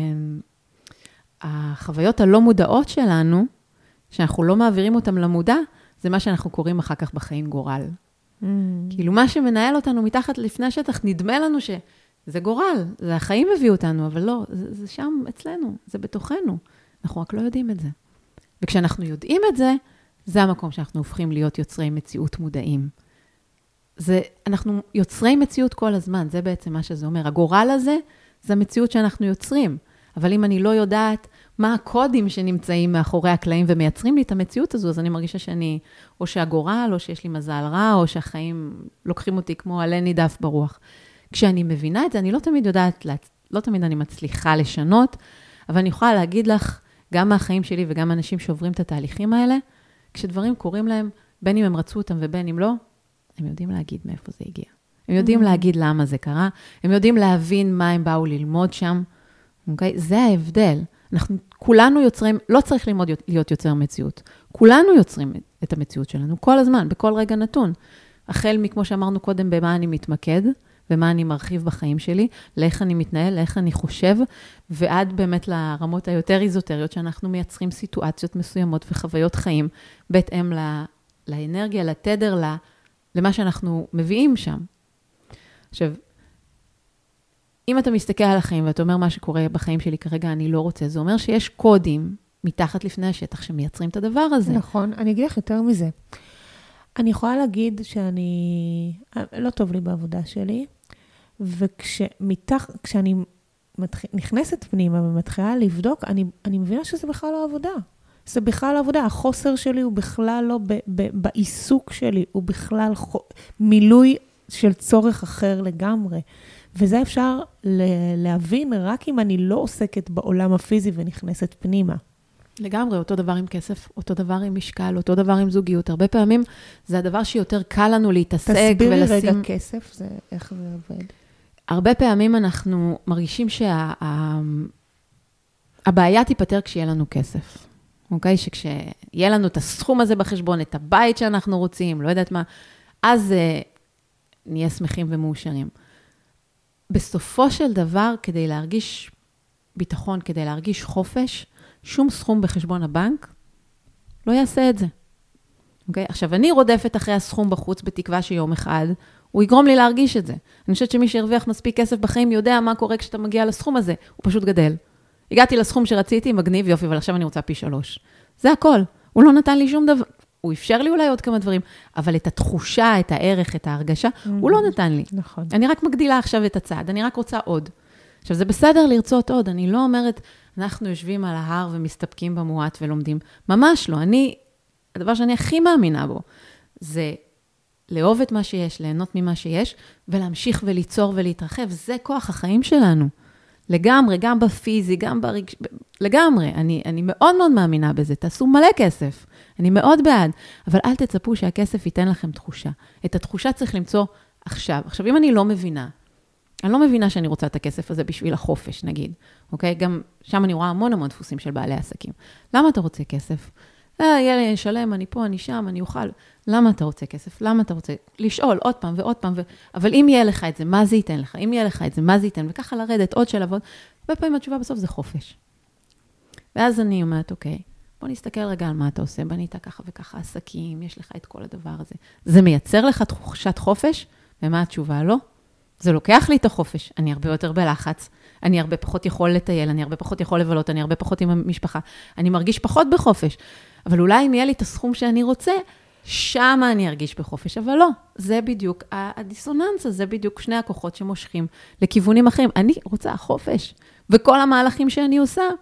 שהחוויות הלא מודעות שלנו, שאנחנו לא מעבירים אותם למודע, זה מה שאנחנו קוראים אחר כך בחיים גורל. Mm. כאילו מה שמנהל אותנו מתחת לפני השטח, נדמה לנו שזה גורל, זה החיים הביאו אותנו, אבל לא, זה, זה שם אצלנו, זה בתוכנו. אנחנו רק לא יודעים את זה. וכשאנחנו יודעים את זה, זה המקום שאנחנו הופכים להיות יוצרי מציאות מודעים. זה, אנחנו יוצרי מציאות כל הזמן, זה בעצם מה שזה אומר. הגורל הזה, זה המציאות שאנחנו יוצרים. אבל אם אני לא יודעת מה הקודים שנמצאים מאחורי הקלעים ומייצרים לי את המציאות הזו, אז אני מרגישה שאני, או שהגורל, או שיש לי מזל רע, או שהחיים לוקחים אותי כמו עלה נידף ברוח. כשאני מבינה את זה, אני לא תמיד יודעת, לא תמיד אני מצליחה לשנות, אבל אני יכולה להגיד לך, גם מהחיים שלי וגם אנשים שעוברים את התהליכים האלה, כשדברים קורים להם, בין אם הם רצו אותם ובין אם לא, הם יודעים להגיד מאיפה זה הגיע. הם יודעים להגיד למה זה קרה, הם יודעים להבין מה הם באו ללמוד שם, אוקיי? זה ההבדל. אנחנו כולנו יוצרים, לא צריך ללמוד להיות יוצר מציאות. כולנו יוצרים את המציאות שלנו, כל הזמן, בכל רגע נתון. החל מכמו שאמרנו קודם, במה אני מתמקד, ומה אני מרחיב בחיים שלי, לאיך אני מתנהל, לאיך אני חושב, ועד באמת לרמות היותר איזוטריות, שאנחנו מייצרים סיטואציות מסוימות וחוויות חיים, בהתאם לה, לאנרגיה, לתדר, למה שאנחנו מביאים שם. עכשיו, אם אתה מסתכל על החיים ואתה אומר מה שקורה בחיים שלי כרגע, אני לא רוצה, זה אומר שיש קודים מתחת לפני השטח שמייצרים את הדבר הזה. נכון, אני אגיד לך יותר מזה. אני יכולה להגיד שאני, לא טוב לי בעבודה שלי, וכשאני נכנסת פנימה ומתחילה לבדוק, אני, אני מבינה שזה בכלל לא עבודה. זה בכלל לא עבודה. החוסר שלי הוא בכלל לא ב, ב, בעיסוק שלי, הוא בכלל מילוי של צורך אחר לגמרי. וזה אפשר להבין רק אם אני לא עוסקת בעולם הפיזי ונכנסת פנימה. לגמרי, אותו דבר עם כסף, אותו דבר עם משקל, אותו דבר עם זוגיות. הרבה פעמים זה הדבר שיותר קל לנו להתעסק ולשים... תסבירי רגע כסף, זה, איך זה עובד? הרבה פעמים אנחנו מרגישים שהבעיה תיפטר כשיהיה לנו כסף. אוקיי? שכשיהיה לנו את הסכום הזה בחשבון, את הבית שאנחנו רוצים, לא יודעת מה, אז נהיה שמחים ומאושרים. בסופו של דבר, כדי להרגיש ביטחון, כדי להרגיש חופש, שום סכום בחשבון הבנק לא יעשה את זה. אוקיי? עכשיו, אני רודפת אחרי הסכום בחוץ בתקווה שיום אחד, הוא יגרום לי להרגיש את זה. אני חושבת שמי שהרוויח מספיק כסף בחיים יודע מה קורה כשאתה מגיע לסכום הזה, הוא פשוט גדל. הגעתי לסכום שרציתי, מגניב, יופי, אבל עכשיו אני רוצה פי שלוש. זה הכל. הוא לא נתן לי שום דבר. הוא אפשר לי אולי עוד כמה דברים, אבל את התחושה, את הערך, את ההרגשה, mm-hmm. הוא לא נתן לי. נכון. אני רק מגדילה עכשיו את הצעד, אני רק רוצה עוד. עכשיו, זה בסדר לרצות עוד, אני לא אומרת, אנחנו יושבים על ההר ומסתפקים במועט ולומדים. ממש לא, אני, הדבר שאני הכי מאמינה בו, זה לאהוב את מה שיש, ליהנות ממה שיש, ולהמשיך וליצור ולהתרחב. זה כוח החיים שלנו. לגמרי, גם בפיזי, גם ברגש... לגמרי, אני, אני מאוד מאוד מאמינה בזה. תעשו מלא כסף. אני מאוד בעד. אבל אל תצפו שהכסף ייתן לכם תחושה. את התחושה צריך למצוא עכשיו. עכשיו, אם אני לא מבינה, אני לא מבינה שאני רוצה את הכסף הזה בשביל החופש, נגיד. אוקיי? גם שם אני רואה המון המון דפוסים של בעלי עסקים. למה אתה רוצה כסף? אה, יהיה לי שלם, אני פה, אני שם, אני אוכל. למה אתה רוצה כסף? למה אתה רוצה? לשאול עוד פעם ועוד פעם. ו... אבל אם יהיה לך את זה, מה זה ייתן לך? אם יהיה לך את זה, מה זה ייתן? וככה לרדת עוד של עבוד. הרבה פעמים התשובה בסוף זה חופש. ואז אני אומרת, אוקיי, בוא נסתכל רגע על מה אתה עושה. בנית ככה וככה עסקים, יש לך את כל הדבר הזה. זה מייצר לך תחושת חופש? ומה התשובה? לא. זה לוקח לי את החופש. אני הרבה יותר בלחץ. אני הרבה פחות יכול לטייל, אני הרבה פחות יכול לבלות, אני הרבה פחות עם המשפחה. אני מרגיש פחות בחופש. אבל אולי אם יהיה לי את הסכום שאני רוצה, שם אני ארגיש בחופש. אבל לא, זה בדיוק הדיסוננס, זה בדיוק שני הכוחות שמושכים לכיוונים אחרים. אני רוצה חופש. וכל המהלכים שאני עושה,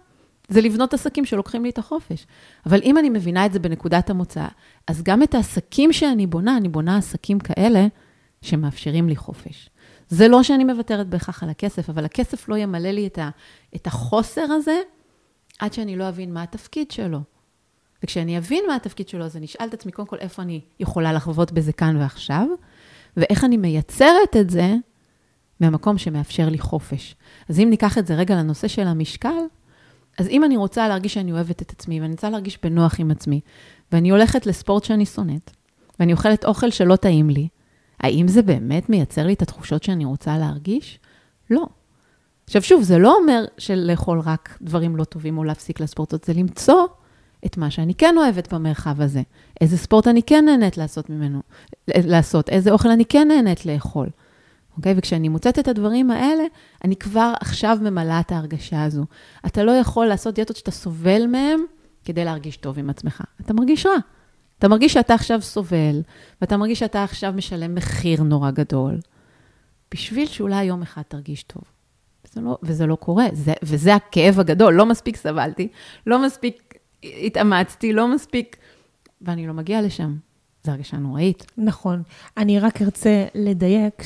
זה לבנות עסקים שלוקחים לי את החופש. אבל אם אני מבינה את זה בנקודת המוצא, אז גם את העסקים שאני בונה, אני בונה עסקים כאלה שמאפשרים לי חופש. זה לא שאני מוותרת בהכרח על הכסף, אבל הכסף לא ימלא לי את, ה, את החוסר הזה, עד שאני לא אבין מה התפקיד שלו. וכשאני אבין מה התפקיד שלו, אז אני אשאל את עצמי, קודם כל, איפה אני יכולה לחוות בזה כאן ועכשיו, ואיך אני מייצרת את זה מהמקום שמאפשר לי חופש. אז אם ניקח את זה רגע לנושא של המשקל, אז אם אני רוצה להרגיש שאני אוהבת את עצמי, ואני רוצה להרגיש בנוח עם עצמי, ואני הולכת לספורט שאני שונאת, ואני אוכלת אוכל שלא טעים לי, האם זה באמת מייצר לי את התחושות שאני רוצה להרגיש? לא. עכשיו שוב, זה לא אומר שלאכול רק דברים לא טובים או להפסיק לספורט, זה למצוא את מה שאני כן אוהבת במרחב הזה. איזה ספורט אני כן נהנית לעשות ממנו, לעשות, איזה אוכל אני כן נהנית לאכול. אוקיי? וכשאני מוצאת את הדברים האלה, אני כבר עכשיו ממלאה את ההרגשה הזו. אתה לא יכול לעשות דיאטות שאתה סובל מהם כדי להרגיש טוב עם עצמך. אתה מרגיש רע. אתה מרגיש שאתה עכשיו סובל, ואתה מרגיש שאתה עכשיו משלם מחיר נורא גדול, בשביל שאולי יום אחד תרגיש טוב. וזה לא, וזה לא קורה. זה, וזה הכאב הגדול. לא מספיק סבלתי, לא מספיק התאמצתי, לא מספיק, ואני לא מגיעה לשם. זו הרגשה נוראית. נכון. אני רק ארצה לדייק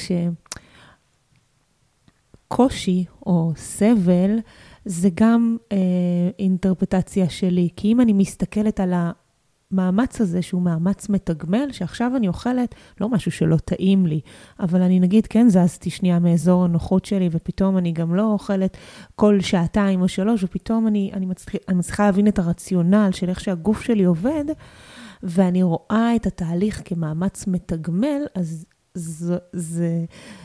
שקושי או סבל, זה גם אה, אינטרפטציה שלי. כי אם אני מסתכלת על המאמץ הזה, שהוא מאמץ מתגמל, שעכשיו אני אוכלת, לא משהו שלא טעים לי, אבל אני נגיד, כן, זזתי שנייה מאזור הנוחות שלי, ופתאום אני גם לא אוכלת כל שעתיים או שלוש, ופתאום אני, אני, מצליח, אני מצליחה להבין את הרציונל של איך שהגוף שלי עובד, ואני רואה את התהליך כמאמץ מתגמל, אז זה, זה,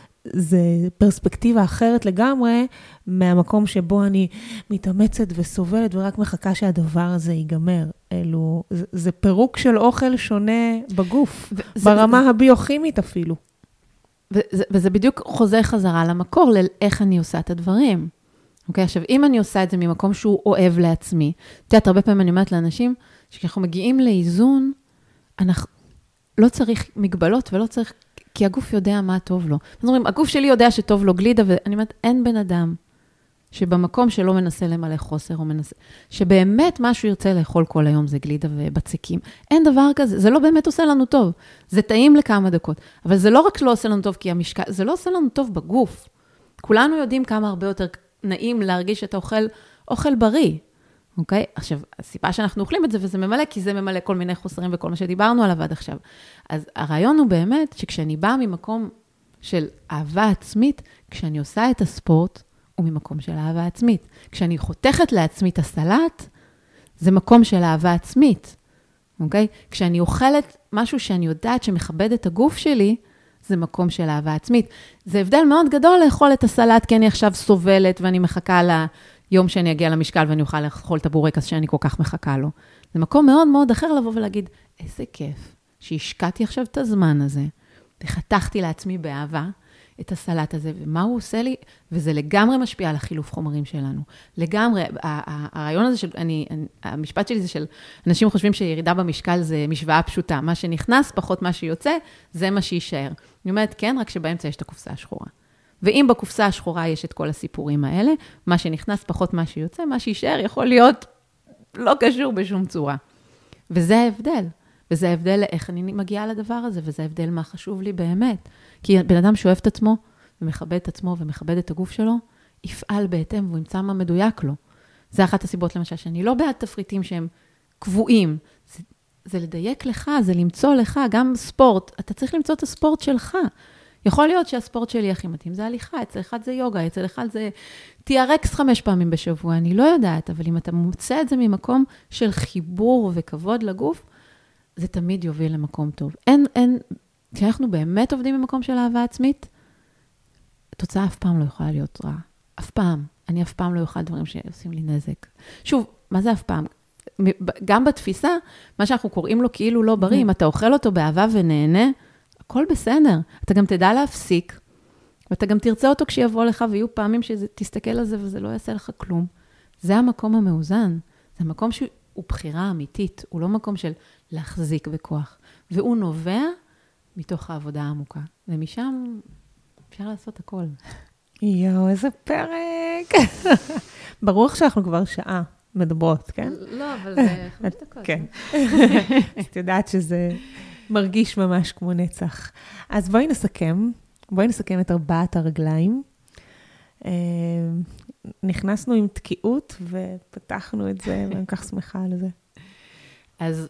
זה פרספקטיבה אחרת לגמרי, מהמקום שבו אני מתאמצת וסובלת, ורק מחכה שהדבר הזה ייגמר. אלו, זה, זה פירוק של אוכל שונה בגוף, וזה, ברמה זה, הביוכימית אפילו. וזה, וזה בדיוק חוזר חזרה למקור, לאיך אני עושה את הדברים. אוקיי, עכשיו, אם אני עושה את זה ממקום שהוא אוהב לעצמי, תיאת, הרבה פעמים אני אומרת לאנשים, שכשאנחנו מגיעים לאיזון, אנחנו לא צריך מגבלות ולא צריך, כי הגוף יודע מה טוב לו. זאת אומרת, הגוף שלי יודע שטוב לו גלידה, ואני אומרת, אין בן אדם שבמקום שלא מנסה למלא חוסר, או מנסה, שבאמת משהו ירצה לאכול כל היום זה גלידה ובצקים. אין דבר כזה, זה לא באמת עושה לנו טוב. זה טעים לכמה דקות, אבל זה לא רק לא עושה לנו טוב כי המשקל, זה לא עושה לנו טוב בגוף. כולנו יודעים כמה הרבה יותר נעים להרגיש שאתה אוכל אוכל בריא. אוקיי? עכשיו, הסיבה שאנחנו אוכלים את זה, וזה ממלא, כי זה ממלא כל מיני חוסרים וכל מה שדיברנו עליו עד עכשיו. אז הרעיון הוא באמת, שכשאני באה ממקום של אהבה עצמית, כשאני עושה את הספורט, הוא ממקום של אהבה עצמית. כשאני חותכת לעצמי את הסלט, זה מקום של אהבה עצמית. אוקיי? כשאני אוכלת משהו שאני יודעת שמכבד את הגוף שלי, זה מקום של אהבה עצמית. זה הבדל מאוד גדול לאכול את הסלט, כי אני עכשיו סובלת ואני מחכה לה, יום שאני אגיע למשקל ואני אוכל לאכול את הבורקס שאני כל כך מחכה לו. זה מקום מאוד מאוד אחר לבוא ולהגיד, איזה כיף שהשקעתי עכשיו את הזמן הזה, וחתכתי לעצמי באהבה את הסלט הזה, ומה הוא עושה לי, וזה לגמרי משפיע על החילוף חומרים שלנו. לגמרי, הרעיון הזה של, אני, המשפט שלי זה של, אנשים חושבים שירידה במשקל זה משוואה פשוטה, מה שנכנס פחות מה שיוצא, זה מה שישאר. אני אומרת, כן, רק שבאמצע יש את הקופסה השחורה. ואם בקופסה השחורה יש את כל הסיפורים האלה, מה שנכנס פחות מה שיוצא, מה שישאר יכול להיות לא קשור בשום צורה. וזה ההבדל. וזה ההבדל לאיך אני מגיעה לדבר הזה, וזה ההבדל מה חשוב לי באמת. כי בן אדם שאוהב את עצמו, ומכבד את עצמו, ומכבד את הגוף שלו, יפעל בהתאם, והוא ימצא מה מדויק לו. זה אחת הסיבות למשל, שאני לא בעד תפריטים שהם קבועים. זה, זה לדייק לך, זה למצוא לך, גם ספורט. אתה צריך למצוא את הספורט שלך. יכול להיות שהספורט שלי הכי מתאים זה הליכה, אצל אחד זה יוגה, אצל אחד זה טי אר אקס חמש פעמים בשבוע, אני לא יודעת, אבל אם אתה מוצא את זה ממקום של חיבור וכבוד לגוף, זה תמיד יוביל למקום טוב. אין, אין, כשאנחנו באמת עובדים במקום של אהבה עצמית, התוצאה אף פעם לא יכולה להיות רעה. אף פעם. אני אף פעם לא אוכל דברים שעושים לי נזק. שוב, מה זה אף פעם? גם בתפיסה, מה שאנחנו קוראים לו כאילו לא בריא, אם אתה אוכל אותו באהבה ונהנה, הכל בסדר. אתה גם תדע להפסיק, ואתה גם תרצה אותו כשיבוא לך, ויהיו פעמים שתסתכל על זה וזה לא יעשה לך כלום. זה המקום המאוזן. זה המקום שהוא בחירה אמיתית. הוא לא מקום של להחזיק בכוח. והוא נובע מתוך העבודה העמוקה. ומשם אפשר לעשות הכל. יואו, איזה פרק. ברור שאנחנו כבר שעה מדברות, כן? לא, אבל זה חמש דקות. כן. אז את יודעת שזה מרגיש ממש כמו נצח. אז בואי נסכם, בואי נסכם את ארבעת הרגליים. נכנסנו עם תקיעות ופתחנו את זה, ואני כך שמחה על זה. אז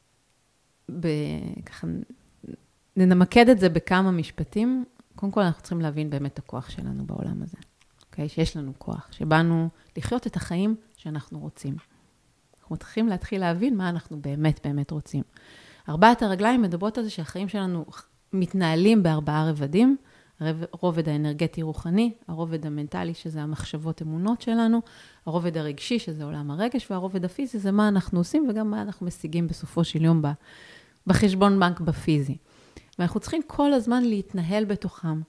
ככה נמקד את זה בכמה משפטים. קודם כל אנחנו צריכים להבין באמת את הכוח שלנו בעולם הזה. אוקיי? שיש לנו כוח, שבאנו לחיות את החיים שאנחנו רוצים. אנחנו צריכים להתחיל להבין מה אנחנו באמת באמת רוצים. ארבעת הרגליים מדברות על זה שהחיים שלנו מתנהלים בארבעה רבדים, הרובד האנרגטי רוחני, הרובד המנטלי שזה המחשבות אמונות שלנו, הרובד הרגשי שזה עולם הרגש, והרובד הפיזי זה מה אנחנו עושים וגם מה אנחנו משיגים בסופו של יום בחשבון בנק בפיזי. ואנחנו צריכים כל הזמן להתנהל בתוכם,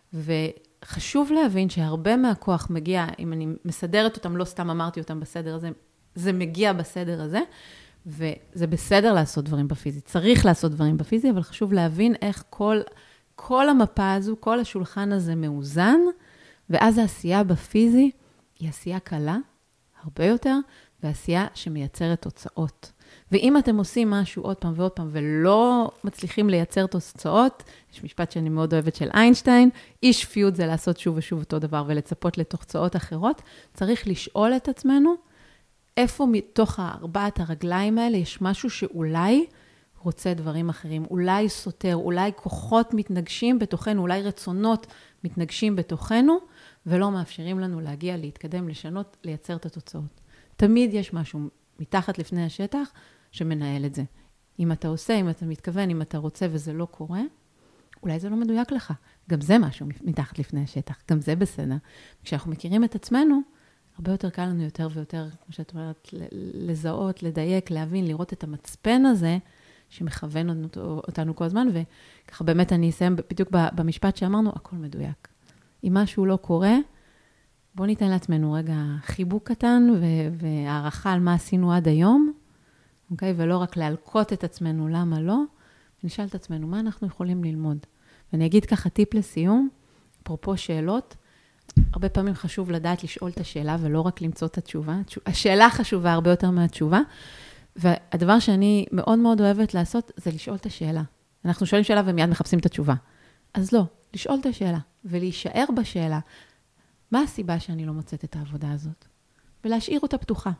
וחשוב להבין שהרבה מהכוח מגיע, אם אני מסדרת אותם, לא סתם אמרתי אותם בסדר הזה, זה מגיע בסדר הזה, וזה בסדר לעשות דברים בפיזי, צריך לעשות דברים בפיזי, אבל חשוב להבין איך כל, כל המפה הזו, כל השולחן הזה מאוזן, ואז העשייה בפיזי היא עשייה קלה, הרבה יותר, ועשייה שמייצרת תוצאות. ואם אתם עושים משהו עוד פעם ועוד פעם, ולא מצליחים לייצר תוצאות, יש משפט שאני מאוד אוהבת של איינשטיין, אי שפיות זה לעשות שוב ושוב אותו דבר, ולצפות לתוצאות אחרות, צריך לשאול את עצמנו, איפה מתוך הארבעת הרגליים האלה יש משהו שאולי רוצה דברים אחרים, אולי סותר, אולי כוחות מתנגשים בתוכנו, אולי רצונות מתנגשים בתוכנו, ולא מאפשרים לנו להגיע, להתקדם, לשנות, לייצר את התוצאות. תמיד יש משהו מתחת לפני השטח שמנהל את זה. אם אתה עושה, אם אתה מתכוון, אם אתה רוצה וזה לא קורה, אולי זה לא מדויק לך. גם זה משהו מתחת לפני השטח, גם זה בסדר. כשאנחנו מכירים את עצמנו, הרבה יותר קל לנו יותר ויותר, כמו שאת אומרת, לזהות, לדייק, להבין, לראות את המצפן הזה, שמכוון אותנו כל הזמן, וככה באמת אני אסיים בדיוק במשפט שאמרנו, הכל מדויק. אם משהו לא קורה, בואו ניתן לעצמנו רגע חיבוק קטן, והערכה על מה עשינו עד היום, אוקיי? ולא רק להלקות את עצמנו, למה לא? ונשאל את עצמנו, מה אנחנו יכולים ללמוד? ואני אגיד ככה טיפ לסיום, אפרופו שאלות, הרבה פעמים חשוב לדעת לשאול את השאלה, ולא רק למצוא את התשובה. השאלה חשובה הרבה יותר מהתשובה, והדבר שאני מאוד מאוד אוהבת לעשות, זה לשאול את השאלה. אנחנו שואלים שאלה ומיד מחפשים את התשובה. אז לא, לשאול את השאלה, ולהישאר בשאלה, מה הסיבה שאני לא מוצאת את העבודה הזאת? ולהשאיר אותה פתוחה.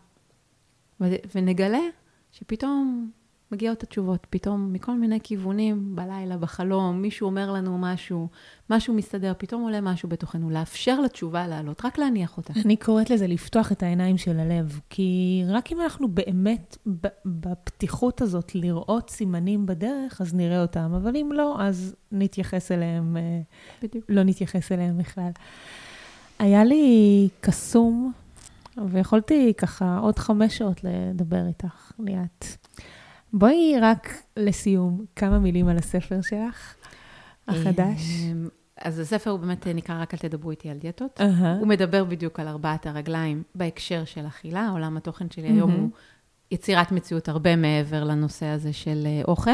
ונגלה שפתאום מגיעות התשובות, פתאום מכל מיני כיוונים, בלילה, בחלום, מישהו אומר לנו משהו, משהו מסתדר, פתאום עולה משהו בתוכנו, לאפשר לתשובה לעלות, רק להניח אותה. אני קוראת לזה לפתוח את העיניים של הלב, כי רק אם אנחנו באמת בפתיחות הזאת לראות סימנים בדרך, אז נראה אותם, אבל אם לא, אז נתייחס אליהם, בדיוק. לא נתייחס אליהם בכלל. היה לי קסום, ויכולתי ככה עוד חמש שעות לדבר איתך, ליאת. בואי רק לסיום, כמה מילים על הספר שלך, החדש. אז הספר הוא באמת נקרא רק אל תדברו איתי על דיאטות. הוא מדבר בדיוק על ארבעת הרגליים בהקשר של אכילה. עולם התוכן שלי היום הוא יצירת מציאות הרבה מעבר לנושא הזה של אוכל.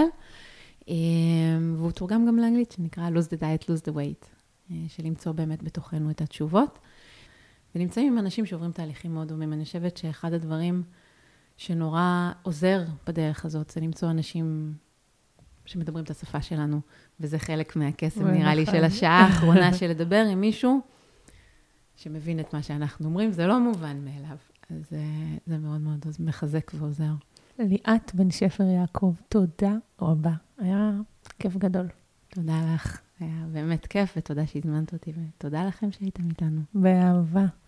והוא תורגם גם לאנגלית, שנקרא lose the diet, lose the weight, של למצוא באמת בתוכנו את התשובות. ונמצאים עם אנשים שעוברים תהליכים מאוד דומים. אני חושבת שאחד הדברים שנורא עוזר בדרך הזאת, זה למצוא אנשים שמדברים את השפה שלנו, וזה חלק מהקסם, נראה לי, של השעה האחרונה של לדבר עם מישהו שמבין את מה שאנחנו אומרים, זה לא מובן מאליו. אז זה מאוד מאוד מחזק ועוזר. ליאת בן שפר יעקב, תודה רבה. היה כיף גדול. תודה לך. היה באמת כיף, ותודה שהזמנת אותי, ותודה לכם שהייתם איתנו. באהבה.